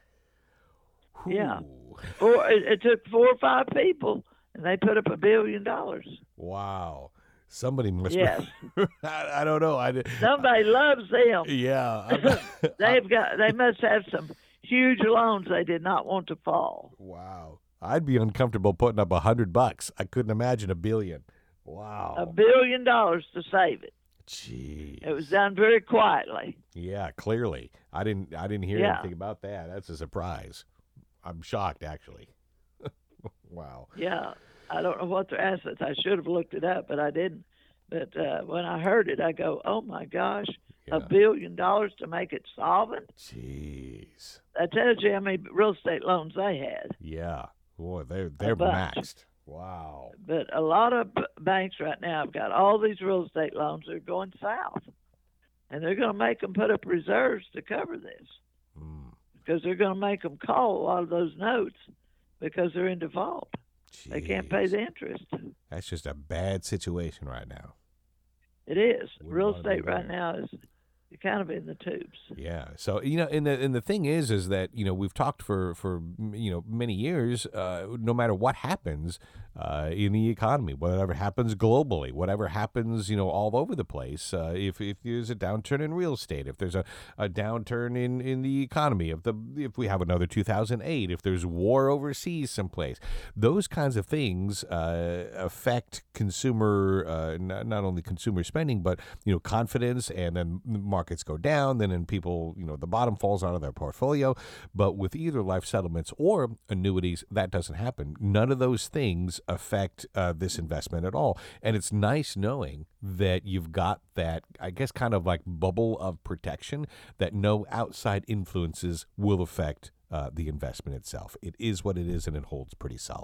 Speaker 1: Yeah.
Speaker 2: Whew.
Speaker 1: Four, it, it took four or five people, and they put up a billion dollars.
Speaker 2: Wow. Somebody must.
Speaker 1: Yes.
Speaker 2: I, I don't know. I did-
Speaker 1: Somebody loves them.
Speaker 2: Yeah. I'm-
Speaker 1: They've got. They must have some huge loans they did not want to fall.
Speaker 2: Wow. I'd be uncomfortable putting up a hundred bucks. I couldn't imagine a billion. Wow.
Speaker 1: A billion dollars to save it.
Speaker 2: Jeez.
Speaker 1: It was done very quietly.
Speaker 2: Yeah, clearly. I didn't I didn't hear
Speaker 1: Yeah.
Speaker 2: anything about that. That's a surprise. I'm shocked actually. Wow.
Speaker 1: Yeah. I don't know what their assets. I should have looked it up, but I didn't. But uh, when I heard it, I go, "Oh my gosh,
Speaker 2: Yeah.
Speaker 1: a billion dollars to make it solvent."
Speaker 2: Jeez.
Speaker 1: That tells you how many real estate loans they had.
Speaker 2: Yeah. Boy, they're they're
Speaker 1: bunch.
Speaker 2: maxed. Wow.
Speaker 1: But a lot of b- banks right now have got all these real estate loans that are going south, and they're going to make them put up reserves to cover this
Speaker 2: Mm.
Speaker 1: because they're going to make them call a lot of those notes because they're in default. They can't pay
Speaker 2: Jeez.
Speaker 1: the interest.
Speaker 2: That's just a bad situation right now.
Speaker 1: It is.
Speaker 2: Wouldn't
Speaker 1: Real
Speaker 2: wanna be
Speaker 1: estate right
Speaker 2: there.
Speaker 1: now is kind of in the tubes.
Speaker 2: Yeah. So, you know, and the and the thing is is that, you know, we've talked for for you know, many years, uh, no matter what happens uh, in the economy, whatever happens globally, whatever happens, you know, all over the place, uh, if if there's a downturn in real estate, if there's a, a downturn in, in the economy, if the if we have another two thousand eight, if there's war overseas someplace, those kinds of things uh, affect consumer uh, not, not only consumer spending, but, you know, confidence, and then markets go down, then and people, you know, the bottom falls out of their portfolio. But with either life settlements or annuities, that doesn't happen. None of those things affect uh, this investment at all. And it's nice knowing that you've got that, I guess, kind of like bubble of protection, that no outside influences will affect uh, the investment itself. It is what it is, and it holds pretty solid.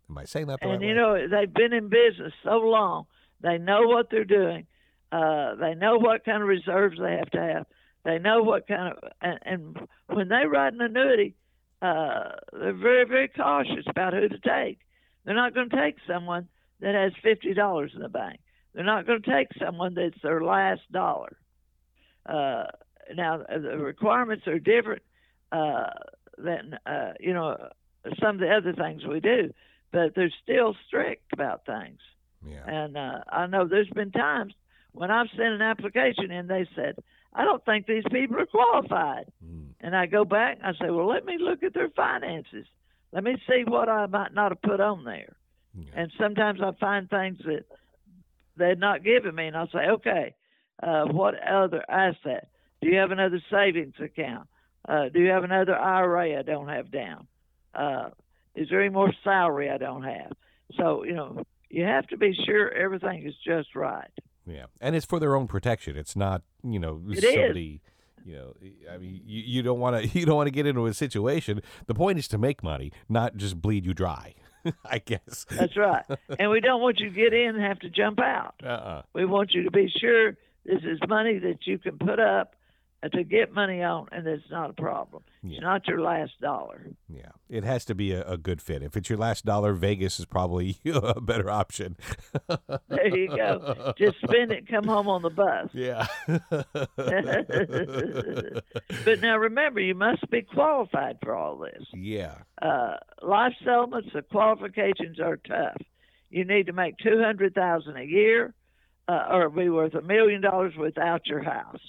Speaker 2: Am I saying that the
Speaker 1: And
Speaker 2: right
Speaker 1: you
Speaker 2: way?
Speaker 1: know, they've been in business so long, they know what they're doing. Uh, they know what kind of reserves they have to have. They know what kind of, and, and when they write an annuity, uh, they're very, very cautious about who to take. They're not going to take someone that has fifty dollars in the bank. They're not going to take someone that's their last dollar. Uh, now, the requirements are different uh, than, uh, you know, some of the other things we do, but they're still strict about things.
Speaker 2: Yeah.
Speaker 1: And uh, I know there's been times when I've sent an application in, they said, I don't think these people are qualified.
Speaker 2: Mm.
Speaker 1: And I go back and I say, well, let me look at their finances. Let me see what I might not have put on there.
Speaker 2: Yeah.
Speaker 1: And sometimes I find things that they're not giving me, and I'll say, okay, uh, what other asset? Do you have another savings account? Uh, do you have another I R A I don't have down? Uh, is there any more salary I don't have? So, you know, you have to be sure everything is just right.
Speaker 2: Yeah, and it's for their own protection. It's not, you know,
Speaker 1: It
Speaker 2: somebody, you know, I mean, you, you don't want to, you don't want to get into a situation. The point is to make money, not just bleed you dry, I guess.
Speaker 1: That's right. And we don't want you to get in and have to jump out.
Speaker 2: Uh-uh.
Speaker 1: We want you to be sure this is money that you can put up to get money on, and it's not a problem.
Speaker 2: Yeah.
Speaker 1: It's not your last dollar.
Speaker 2: Yeah, it has to be a, a good fit. If it's your last dollar, Vegas is probably a better option.
Speaker 1: There you go. Just spend it, come home on the bus.
Speaker 2: Yeah.
Speaker 1: But now remember, you must be qualified for all this.
Speaker 2: Yeah.
Speaker 1: Uh, life settlements, the qualifications are tough. You need to make two hundred thousand dollars a year, uh, or be worth a million dollars without your house.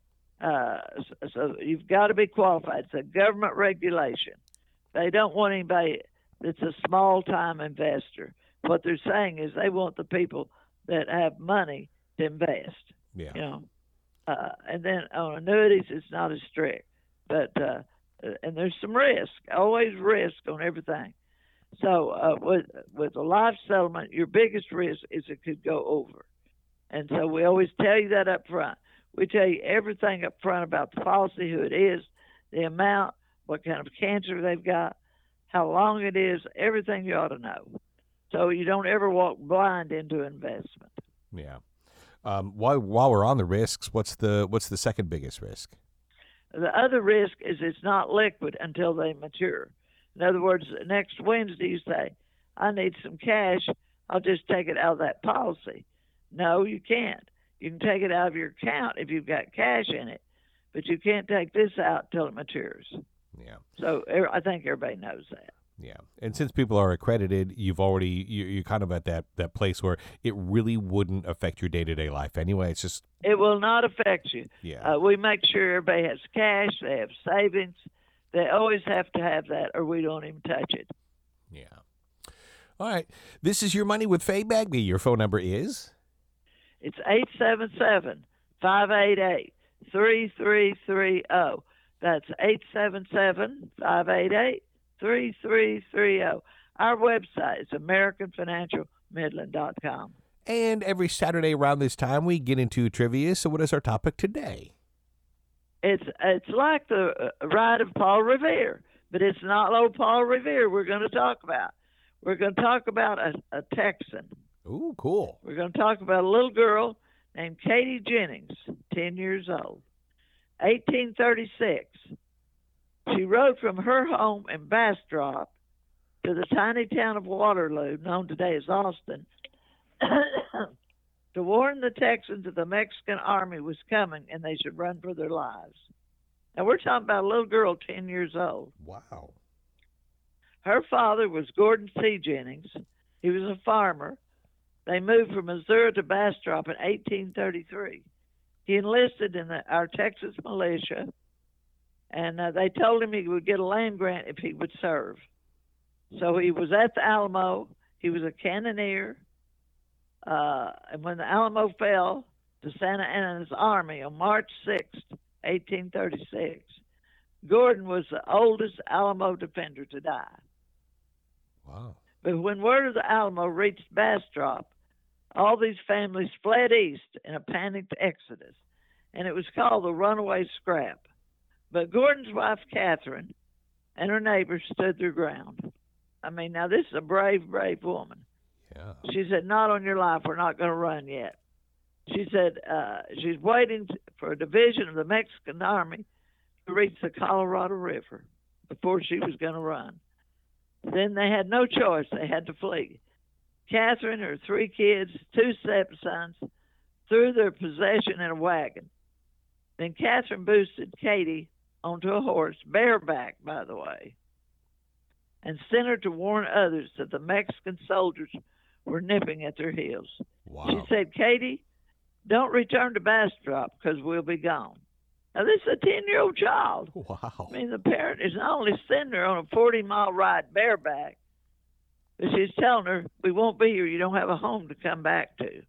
Speaker 1: Uh, so, so you've got to be qualified. It's a government regulation. They don't want anybody that's a small-time investor. What they're saying is they want the people that have money to invest.
Speaker 2: Yeah.
Speaker 1: You know, uh, and then on annuities, it's not as strict. But uh, and there's some risk, always risk on everything. So uh, with with a life settlement, your biggest risk is it could go over, and so we always tell you that up front. We tell you everything up front about the policy, who it is, the amount, what kind of cancer they've got, how long it is, everything you ought to know. So you don't ever walk blind into investment.
Speaker 2: Yeah. Um, while while we're on the risks, what's the what's the second biggest risk?
Speaker 1: The other risk is it's not liquid until they mature. In other words, next Wednesday you say, I need some cash, I'll just take it out of that policy. No, you can't. You can take it out of your account if you've got cash in it, but you can't take this out till it matures.
Speaker 2: Yeah.
Speaker 1: So I think everybody knows that.
Speaker 2: Yeah. And since people are accredited, you've already, you- you're kind of at that, that place where it really wouldn't affect your day-to-day life anyway. It's just,
Speaker 1: It will not affect you.
Speaker 2: yeah.
Speaker 1: Uh, we make sure everybody has cash, they have savings. They always have to have that, or we don't even touch it.
Speaker 2: Yeah. All right. This is Your Money with Faye Bagby. Your phone number is?
Speaker 1: It's eight seven seven, five eight eight, three three three zero. That's eight seven seven, five eight eight, three three three zero. Our website is american financial midland dot com.
Speaker 2: And every Saturday around this time, we get into trivia. So what is our topic today?
Speaker 1: It's it's like the uh, ride of Paul Revere, but it's not old Paul Revere we're going to talk about. We're going to talk about a, a Texan.
Speaker 2: Ooh, cool.
Speaker 1: We're going to talk about a little girl named Katie Jennings, ten years old, eighteen thirty-six. She rode from her home in Bastrop to the tiny town of Waterloo, known today as Austin, to warn the Texans that the Mexican army was coming and they should run for their lives. Now, we're talking about a little girl, ten years old.
Speaker 2: Wow.
Speaker 1: Her father was Gordon C. Jennings. He was a farmer. They moved from Missouri to Bastrop in eighteen thirty-three. He enlisted in the, our Texas militia, and uh, they told him he would get a land grant if he would serve. So he was at the Alamo. He was a cannoneer. Uh, and when the Alamo fell to Santa Anna's army on March sixth, eighteen thirty-six, Gordon was the oldest Alamo defender to die.
Speaker 2: Wow.
Speaker 1: But when word of the Alamo reached Bastrop, all these families fled east in a panicked exodus, and it was called the Runaway Scrap. But Gordon's wife, Catherine, and her neighbors stood their ground. I mean, now this is a brave, brave woman.
Speaker 2: Yeah.
Speaker 1: She said, "Not on your life. We're not going to run yet." She said uh, she's waiting for a division of the Mexican army to reach the Colorado River before she was going to run. Then they had no choice. They had to flee. Catherine, her three kids, two stepsons, threw their possession in a wagon. Then Catherine boosted Katie onto a horse, bareback, by the way, and sent her to warn others that the Mexican soldiers were nipping at their heels.
Speaker 2: Wow.
Speaker 1: She said, "Katie, don't return to Bastrop because we'll be gone." Now, this is a ten-year-old child.
Speaker 2: Wow.
Speaker 1: I mean, the parent is not only sending her on a forty-mile ride bareback, but she's telling her, "We won't be here. You don't have a home to come back to."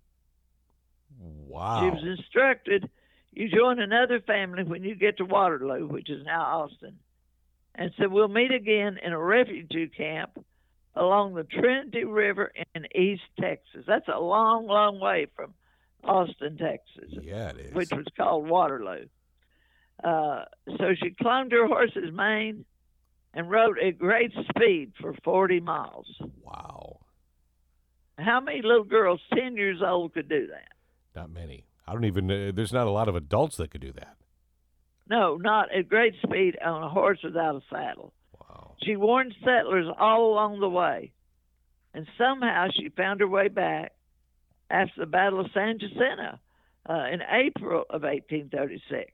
Speaker 2: Wow.
Speaker 1: She was instructed, "You join another family when you get to Waterloo," which is now Austin, and said, "We'll meet again in a refugee camp along the Trinity River in East Texas." That's a long, long way from Austin, Texas,
Speaker 2: Yeah, it is.
Speaker 1: which was called Waterloo. Uh, so she clung to her horse's mane and rode at great speed for forty miles.
Speaker 2: Wow.
Speaker 1: How many little girls ten years old could do that?
Speaker 2: Not many. I don't even, uh, there's not a lot of adults that could do that.
Speaker 1: No, not at great speed on a horse without a saddle.
Speaker 2: Wow.
Speaker 1: She warned settlers all along the way, and somehow she found her way back after the Battle of San Jacinto uh, in April of eighteen thirty-six.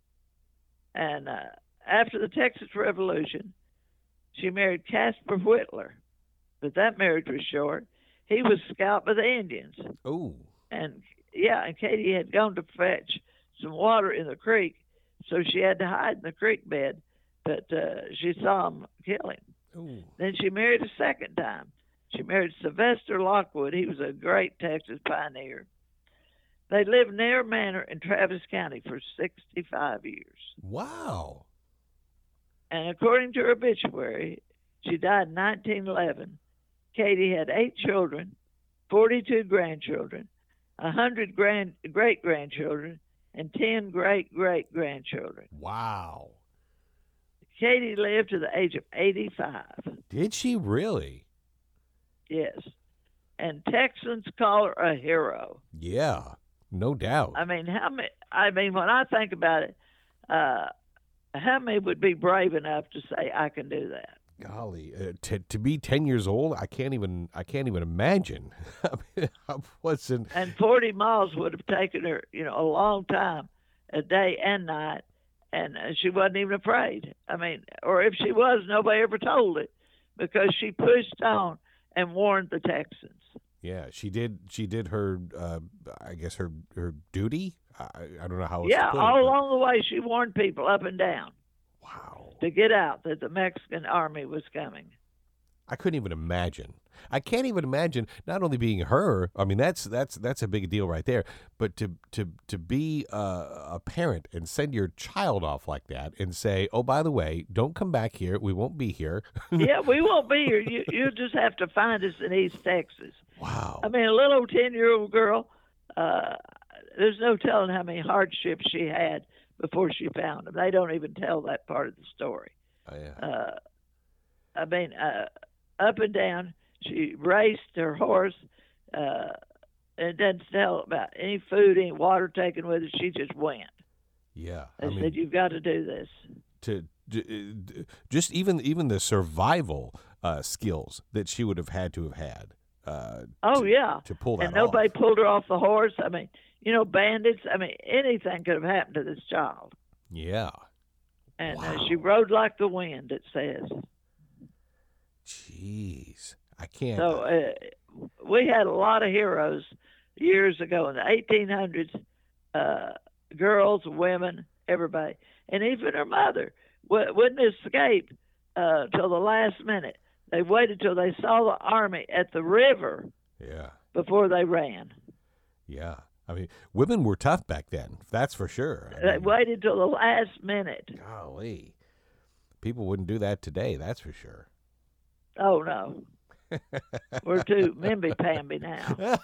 Speaker 1: And uh, after the Texas Revolution, she married Caspar Whitler, but that marriage was short. He was scalped by the Indians.
Speaker 2: Oh.
Speaker 1: And, yeah, and Katie had gone to fetch some water in the creek, so she had to hide in the creek bed, but uh, she saw him kill him.
Speaker 2: Ooh.
Speaker 1: Then she married a second time. She married Sylvester Lockwood. He was a great Texas pioneer. They lived near Manor in Travis County for sixty-five years.
Speaker 2: Wow.
Speaker 1: And according to her obituary, she died in nineteen eleven. Katie had eight children, forty-two grandchildren, one hundred grand, great-grandchildren, and ten great-great-grandchildren.
Speaker 2: Wow.
Speaker 1: Katie lived to the age of eighty-five.
Speaker 2: Did she really?
Speaker 1: Yes. And Texans call her a hero.
Speaker 2: Yeah, no doubt.
Speaker 1: I mean, how many? I mean, when I think about it, uh, how many would be brave enough to say, "I can do that"?
Speaker 2: Golly, uh, to to be ten years old, I can't even I can't even imagine. I mean, I wasn't.
Speaker 1: And forty miles would have taken her, you know, a long time, a day and night, and uh, she wasn't even afraid. I mean, or if she was, nobody ever told it because she pushed on and warned the Texans.
Speaker 2: Yeah, she did. She did her. Uh, I guess her her duty. I, I don't know how. Else
Speaker 1: Yeah,
Speaker 2: to put
Speaker 1: all
Speaker 2: it, but-
Speaker 1: along the way, she warned people up and down
Speaker 2: Wow.
Speaker 1: to get out that the Mexican army was coming.
Speaker 2: I couldn't even imagine. I can't even imagine not only being her. I mean, that's that's that's a big deal right there. But to to to be uh, a parent and send your child off like that and say, "Oh, by the way, don't come back here. We won't be here."
Speaker 1: Yeah, we won't be here. You you just have to find us in East Texas.
Speaker 2: Wow.
Speaker 1: I mean, a little ten-year-old girl. Uh, there's no telling how many hardships she had before she found them. They don't even tell that part of the story.
Speaker 2: Oh, yeah.
Speaker 1: Uh, I mean, uh, up and down. She raced her horse. Uh, and doesn't tell about any food, any water taken with her. She just went.
Speaker 2: Yeah.
Speaker 1: They
Speaker 2: I mean,
Speaker 1: said, "You've got to do this."
Speaker 2: to d- d- just even even the survival uh, skills that she would have had to have had. Uh,
Speaker 1: Oh,
Speaker 2: to,
Speaker 1: yeah.
Speaker 2: to pull that
Speaker 1: And nobody
Speaker 2: off.
Speaker 1: pulled her off the horse. I mean, you know, bandits. I mean, anything could have happened to this child.
Speaker 2: Yeah.
Speaker 1: And
Speaker 2: Wow.
Speaker 1: uh, she rode like the wind, it says.
Speaker 2: Jeez, I can't.
Speaker 1: So uh, we had a lot of heroes years ago in the eighteen hundreds, uh, girls, women, everybody. And even her mother w- wouldn't escape uh, till the last minute. They waited till they saw the army at the river
Speaker 2: yeah.
Speaker 1: before they ran.
Speaker 2: Yeah. I mean, women were tough back then. That's for sure. I
Speaker 1: They
Speaker 2: mean,
Speaker 1: waited till the last minute.
Speaker 2: golly. People wouldn't do that today. That's for sure.
Speaker 1: Oh, no. We're too mimby-pamby now.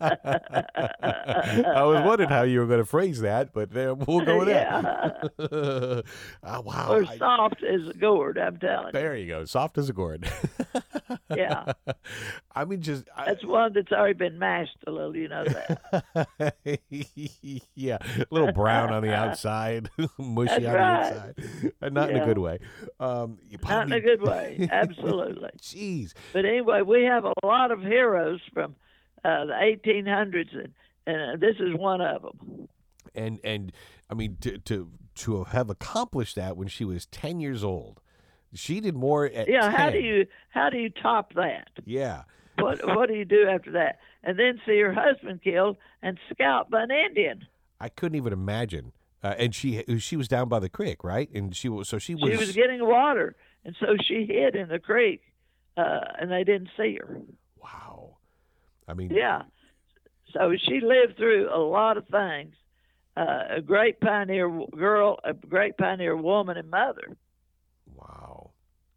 Speaker 2: I was wondering how you were going to phrase that, but uh, we'll go with
Speaker 1: Yeah.
Speaker 2: that. Oh, wow.
Speaker 1: We're
Speaker 2: I-
Speaker 1: soft as a gourd, I'm telling you.
Speaker 2: there you go. Soft as a gourd.
Speaker 1: Yeah.
Speaker 2: I mean, just. I,
Speaker 1: That's one that's already been mashed a little, you know that.
Speaker 2: yeah, a little brown on the outside, mushy
Speaker 1: That's
Speaker 2: on
Speaker 1: right.
Speaker 2: the inside. Uh, not in a
Speaker 1: Yeah.
Speaker 2: good way. Um, you
Speaker 1: Not in
Speaker 2: probably-
Speaker 1: a good way, absolutely.
Speaker 2: Jeez.
Speaker 1: But anyway, we have a lot of heroes from uh, the eighteen hundreds, and, and this is one of them.
Speaker 2: And and I mean to to to have accomplished that when she was ten years old, she did more at
Speaker 1: Yeah, how
Speaker 2: ten.
Speaker 1: do you how do you top that?
Speaker 2: Yeah.
Speaker 1: What what do you do after that? And then see her husband killed and scalped by an Indian.
Speaker 2: I couldn't even imagine. Uh, and she she was down by the creek, right? And she was so she was.
Speaker 1: She was getting water, and so she hid in the creek, uh, and they didn't see her.
Speaker 2: Wow. I mean.
Speaker 1: Yeah. So she lived through a lot of things. Uh, a great pioneer w- girl, a great pioneer woman and mother.
Speaker 2: Wow.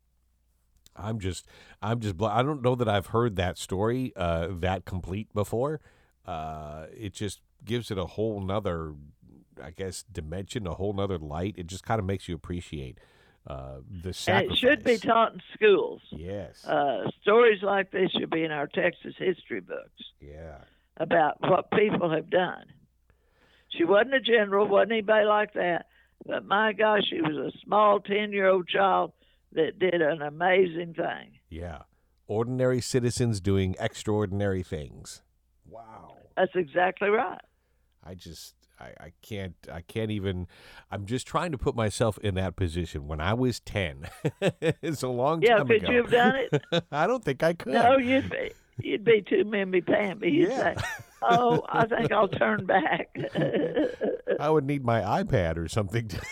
Speaker 2: I'm just, I'm just, bl- I don't know that I've heard that story uh, that complete before. Uh, it just gives it a whole nother, I guess, dimension, a whole nother light. It just kind of makes you appreciate uh, the
Speaker 1: And
Speaker 2: sacrifice.
Speaker 1: it should be taught in schools.
Speaker 2: Yes.
Speaker 1: Uh, stories like this should be in our Texas history books
Speaker 2: yeah.
Speaker 1: about what people have done. She wasn't a general, wasn't anybody like that, but my gosh, she was a small ten-year-old child that did an amazing thing.
Speaker 2: Yeah. Ordinary citizens doing extraordinary things. Wow.
Speaker 1: That's exactly right.
Speaker 2: I just I, I can't I can't even I'm just trying to put myself in that position when I was ten. It's a long
Speaker 1: Yeah,
Speaker 2: time
Speaker 1: could
Speaker 2: ago.
Speaker 1: you have done it?
Speaker 2: I don't think I could.
Speaker 1: No, you'd be you'd be too mimby-pamby. You'd
Speaker 2: Yeah.
Speaker 1: say, "Oh, I think I'll turn back."
Speaker 2: I would need my iPad or something. To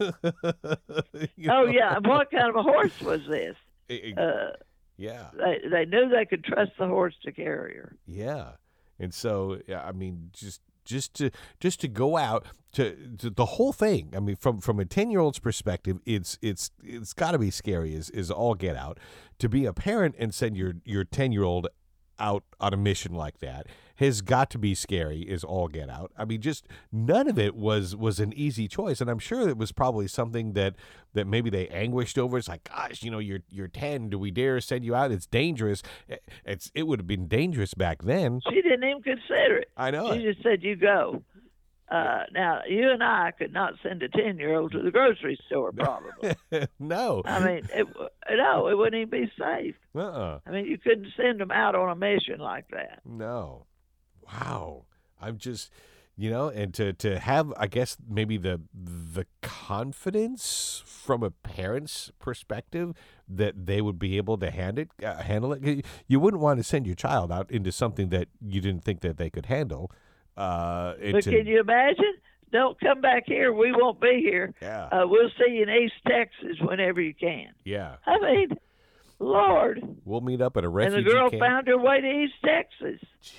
Speaker 2: you
Speaker 1: Oh
Speaker 2: know?
Speaker 1: yeah, and what kind of a horse was this?
Speaker 2: Eh, eh,
Speaker 1: Uh,
Speaker 2: yeah.
Speaker 1: they they knew they could trust the horse to carry her.
Speaker 2: Yeah. And so yeah, I mean just just to just to go out to, to the whole thing. I mean from from a ten-year-old's perspective, it's it's it's got to be scary is is all get out. To be a parent and send your your ten-year-old out on a mission like that has got to be scary is all get out. I mean just none of it was was an easy choice, and I'm sure it was probably something that that maybe they anguished over. It's like, gosh, you know, you're you're ten, do we dare send you out? It's dangerous. It's it would have been dangerous back then.
Speaker 1: She didn't even consider it.
Speaker 2: I know
Speaker 1: She
Speaker 2: it.
Speaker 1: just said, "You go." Uh, now, you and I could not send a ten-year-old to the grocery store, probably.
Speaker 2: No.
Speaker 1: I mean, it, w- no, it wouldn't even be safe.
Speaker 2: Uh-uh.
Speaker 1: I mean, you couldn't send them out on a mission like that.
Speaker 2: No. Wow. I'm just, you know, and to, to have, I guess, maybe the the confidence from a parent's perspective that they would be able to hand it, uh, handle it. You wouldn't want to send your child out into something that you didn't think that they could handle. Uh, and
Speaker 1: But
Speaker 2: to-
Speaker 1: can you imagine? Don't come back here. We won't be here.
Speaker 2: Yeah.
Speaker 1: Uh, we'll see you in East Texas whenever you can.
Speaker 2: Yeah.
Speaker 1: I mean, Lord.
Speaker 2: We'll meet up at a
Speaker 1: And
Speaker 2: refugee
Speaker 1: the girl
Speaker 2: camp.
Speaker 1: found her way to East Texas.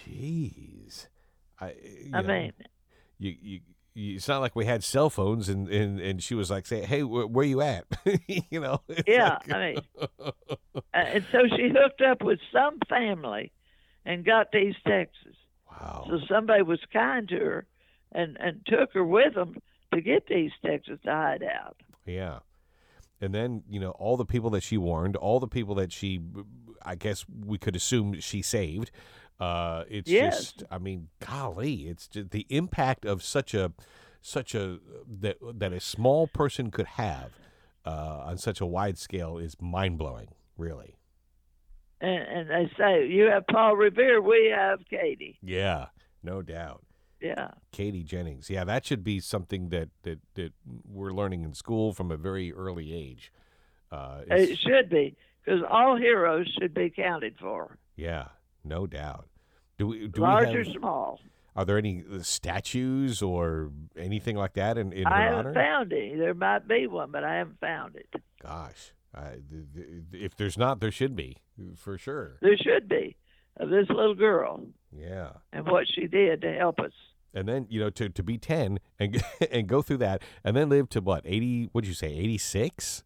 Speaker 2: Jeez. I, you
Speaker 1: I
Speaker 2: know,
Speaker 1: mean,
Speaker 2: you, you, you, it's not like we had cell phones and, and, and she was like, say, hey, wh- where you at? you know? It's
Speaker 1: yeah,
Speaker 2: like-
Speaker 1: I mean, uh, and so she hooked up with some family and got to East Texas.
Speaker 2: wow.
Speaker 1: So somebody was kind to her and, and took her with them to get to East Texas to hide out.
Speaker 2: Yeah. And then, you know, all the people that she warned, all the people that she, I guess we could assume she saved. Uh, it's
Speaker 1: Yes.
Speaker 2: just, I mean, golly, it's just the impact of such a, such a, that, that a small person could have uh, on such a wide scale is mind blowing, really.
Speaker 1: And, and they say, you have Paul Revere, we have Katie.
Speaker 2: Yeah, no doubt.
Speaker 1: Yeah.
Speaker 2: Katie Jennings. Yeah, that should be something that, that, that we're learning in school from a very early age. Uh, it's-
Speaker 1: It should be, because all heroes should be counted for,
Speaker 2: yeah, no doubt. Do we do
Speaker 1: large
Speaker 2: we
Speaker 1: or
Speaker 2: have,
Speaker 1: small.
Speaker 2: are there any uh, statues or anything like that in, in
Speaker 1: I
Speaker 2: her
Speaker 1: haven't
Speaker 2: honor?
Speaker 1: found any. There might be one, but I haven't found it.
Speaker 2: Gosh, I, th- th- if there's not, there should be for sure.
Speaker 1: There should be, of this little girl
Speaker 2: Yeah.
Speaker 1: and what she did to help us.
Speaker 2: And then, you know, to, to be ten and and go through that and then live to what, eighty, what'd you say, eighty-six?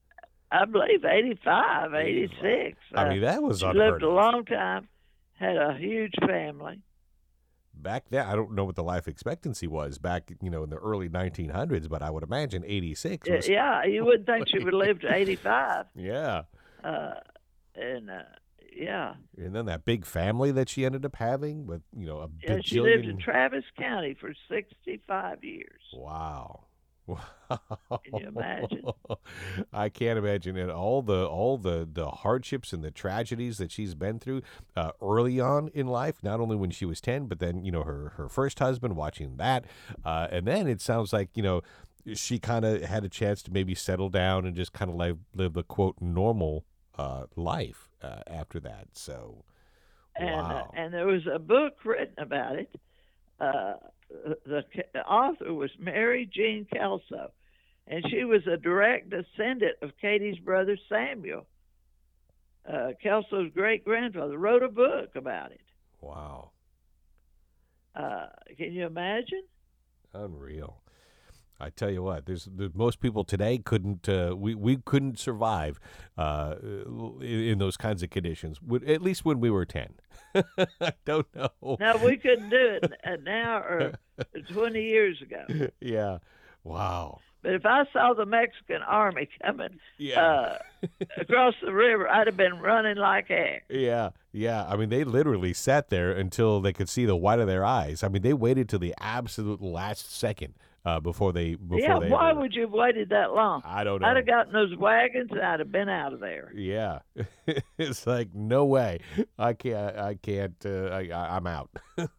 Speaker 1: I believe eighty-five, eighty-six.
Speaker 2: I mean, that was
Speaker 1: she
Speaker 2: unheard
Speaker 1: lived a
Speaker 2: of.
Speaker 1: long time, had a huge family.
Speaker 2: Back then, I don't know what the life expectancy was back, you know, in the early nineteen hundreds, but I would imagine eighty-six was...
Speaker 1: Yeah, you wouldn't think she would live to eighty-five.
Speaker 2: Yeah.
Speaker 1: Uh, and, uh, yeah.
Speaker 2: And then that big family that she ended up having with, you know, a
Speaker 1: yeah,
Speaker 2: bajillion...
Speaker 1: she lived in Travis County for sixty-five years.
Speaker 2: Wow.
Speaker 1: Can you imagine?
Speaker 2: I can't imagine it. All the all the, the hardships and the tragedies that she's been through uh, early on in life, not only when she was ten, but then, you know, her, her first husband, watching that. Uh, and then it sounds like, you know, she kind of had a chance to maybe settle down and just kind of live, live a, quote, normal uh, life uh, after that. So,
Speaker 1: and,
Speaker 2: wow.
Speaker 1: Uh, and there was a book written about it. Uh, the, the author was Mary Jean Kelso, and she was a direct descendant of Katie's brother Samuel. Uh, Kelso's great-grandfather wrote a book about it.
Speaker 2: Wow.
Speaker 1: Uh, can you imagine?
Speaker 2: Unreal. I tell you what, there's, there's most people today couldn't uh, we we couldn't survive uh, in, in those kinds of conditions. At least when we were ten. I don't know.
Speaker 1: No, we couldn't do it now or twenty years ago.
Speaker 2: Yeah. Wow.
Speaker 1: But if I saw the Mexican army coming
Speaker 2: yeah.
Speaker 1: uh, across the river, I'd have been running like heck.
Speaker 2: Yeah, yeah. I mean, they literally sat there until they could see the white of their eyes. I mean, they waited till the absolute last second uh, before they. Before
Speaker 1: yeah,
Speaker 2: they
Speaker 1: why
Speaker 2: ever...
Speaker 1: would you have waited that long?
Speaker 2: I don't know.
Speaker 1: I'd have gotten those wagons and I'd have been out of there.
Speaker 2: Yeah, it's like no way. I can't. I can't. Uh, I, I'm out.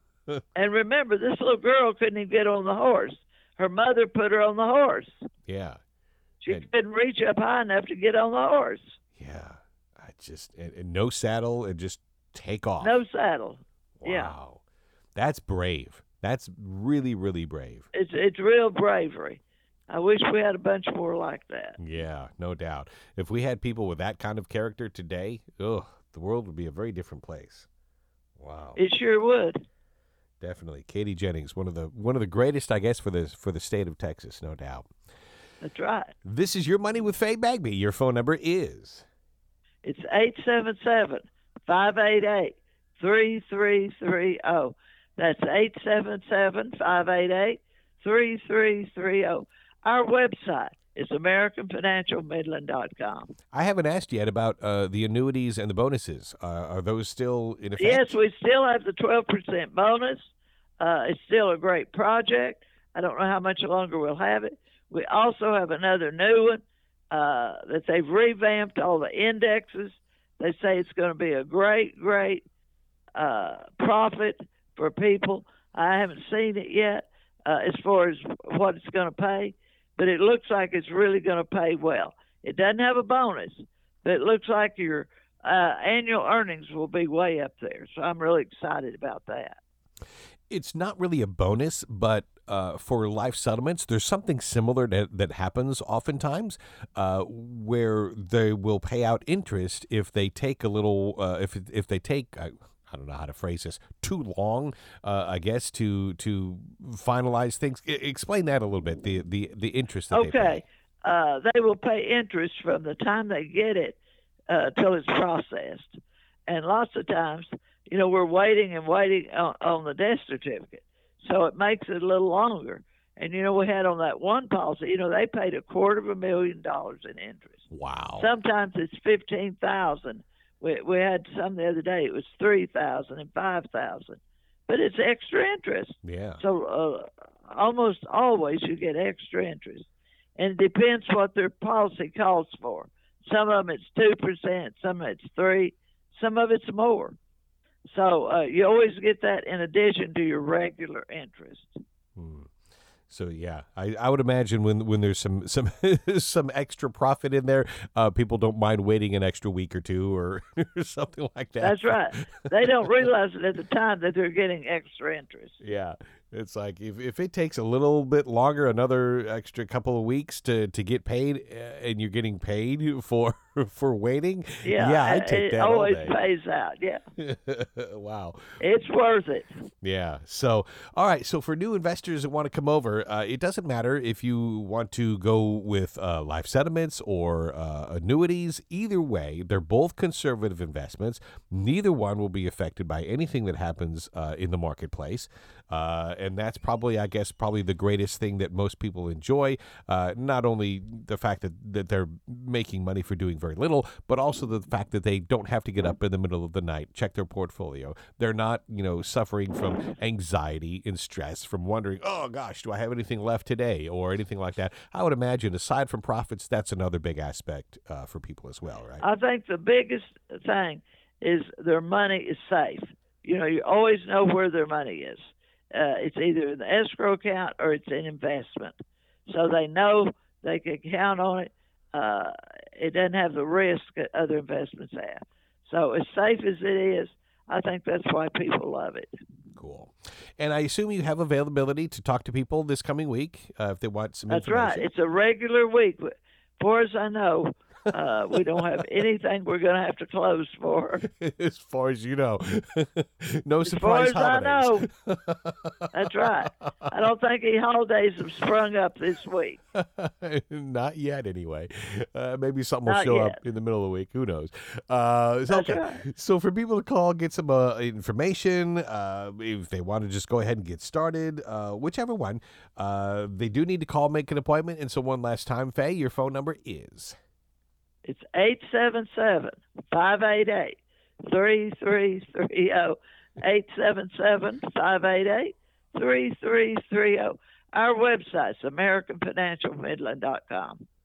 Speaker 1: And remember, this little girl couldn't even get on the horse. Her mother put her on the horse.
Speaker 2: Yeah.
Speaker 1: She
Speaker 2: and,
Speaker 1: couldn't reach up high enough to get on the horse.
Speaker 2: Yeah. I just, and, and no saddle and just take off.
Speaker 1: No saddle.
Speaker 2: Wow.
Speaker 1: Yeah.
Speaker 2: That's brave. That's really, really brave.
Speaker 1: It's it's real bravery. I wish we had a bunch more like that.
Speaker 2: Yeah, no doubt. If we had people with that kind of character today, ugh, the world would be a very different place. Wow.
Speaker 1: It sure would.
Speaker 2: Definitely. Katie Jennings, one of the one of the greatest, I guess, for the for the state of Texas, no doubt.
Speaker 1: That's right.
Speaker 2: This is Your Money with Faye Bagby. Your phone number is?
Speaker 1: It's eight seven seven, five eight eight, three three three zero. That's eight seven seven, five eight eight, three three three zero. Our website is American Financial Midland dot com.
Speaker 2: I haven't asked yet about uh, the annuities and the bonuses. Uh, are those still in effect?
Speaker 1: Yes, we still have the twelve percent bonus. Uh, it's still a great project. I don't know how much longer we'll have it. We also have another new one uh, that they've revamped all the indexes. They say it's going to be a great, great uh, profit for people. I haven't seen it yet uh, as far as what it's going to pay, but it looks like it's really going to pay well. It doesn't have a bonus, but it looks like your uh, annual earnings will be way up there. So I'm really excited about that.
Speaker 2: It's not really a bonus, but uh, for life settlements, there's something similar that, that happens oftentimes uh, where they will pay out interest if they take a little, uh, if if they take, I, I don't know how to phrase this, too long, uh, I guess, to to finalize things. I, explain that a little bit, the the, the interest that
Speaker 1: okay.
Speaker 2: they pay.
Speaker 1: Uh, they will pay interest from the time they get it uh, till it's processed. And lots of times, you know, we're waiting and waiting on, on the death certificate. So it makes it a little longer. And, you know, we had on that one policy, you know, they paid a quarter of a million dollars in interest.
Speaker 2: Wow.
Speaker 1: Sometimes it's fifteen thousand. We we had some the other day, it was three thousand and five thousand. But it's extra interest.
Speaker 2: Yeah.
Speaker 1: So uh, almost always you get extra interest. And it depends what their policy calls for. Some of them it's two percent, some of it's three, some of it's more. So uh, you always get that in addition to your regular interest.
Speaker 2: Hmm. So yeah, I, I would imagine when when there's some some some extra profit in there, uh, people don't mind waiting an extra week or two or, or something like that.
Speaker 1: That's right. They don't realize it at the time that they're getting extra interest.
Speaker 2: Yeah, It's like if, if it takes a little bit longer, another extra couple of weeks to, to get paid, uh, and you're getting paid for for waiting,
Speaker 1: Yeah,
Speaker 2: yeah, I'd take
Speaker 1: it
Speaker 2: that all
Speaker 1: always
Speaker 2: day.
Speaker 1: pays out. Yeah,
Speaker 2: Wow.
Speaker 1: it's worth it.
Speaker 2: Yeah. So, all right. So, for new investors that want to come over, uh, it doesn't matter if you want to go with uh, life settlements or uh, annuities. Either way, they're both conservative investments. Neither one will be affected by anything that happens uh, in the marketplace. Uh, and that's probably, I guess, probably the greatest thing that most people enjoy. Uh, not only the fact that, that they're making money for doing very little, but also the fact that they don't have to get up in the middle of the night, check their portfolio. They're not, you know, suffering from anxiety and stress from wondering, oh, gosh, do I have anything left today or anything like that. I would imagine, aside from profits, that's another big aspect uh, for people as well, right?
Speaker 1: I think the biggest thing is their money is safe. You know, you always know where their money is. Uh, it's either in the escrow account or it's in investment. So they know they can count on it. Uh, it doesn't have the risk that other investments have. So as safe as it is, I think that's why people love it.
Speaker 2: Cool. And I assume you have availability to talk to people this coming week uh, if they want some
Speaker 1: That's
Speaker 2: information.
Speaker 1: right. It's a regular week. As far as I know, uh, we don't have anything we're going to have to close for.
Speaker 2: As far as you know. No
Speaker 1: As
Speaker 2: surprise
Speaker 1: far as
Speaker 2: holidays.
Speaker 1: I know. That's right. I don't think any holidays have sprung up this week.
Speaker 2: Not yet, anyway. Uh, maybe something will
Speaker 1: Not
Speaker 2: show
Speaker 1: yet.
Speaker 2: up in the middle of the week. Who knows? Uh, so,
Speaker 1: That's
Speaker 2: okay.
Speaker 1: right.
Speaker 2: So for people to call, get some uh, information, uh, if they want to just go ahead and get started, uh, whichever one, uh, they do need to call, make an appointment. And so one last time, Faye, your phone number is?
Speaker 1: It's eight seven seven, five eight eight, three three three zero. eight seven seven, five eight eight, three three three zero. Our website's American Financial Midland dot com.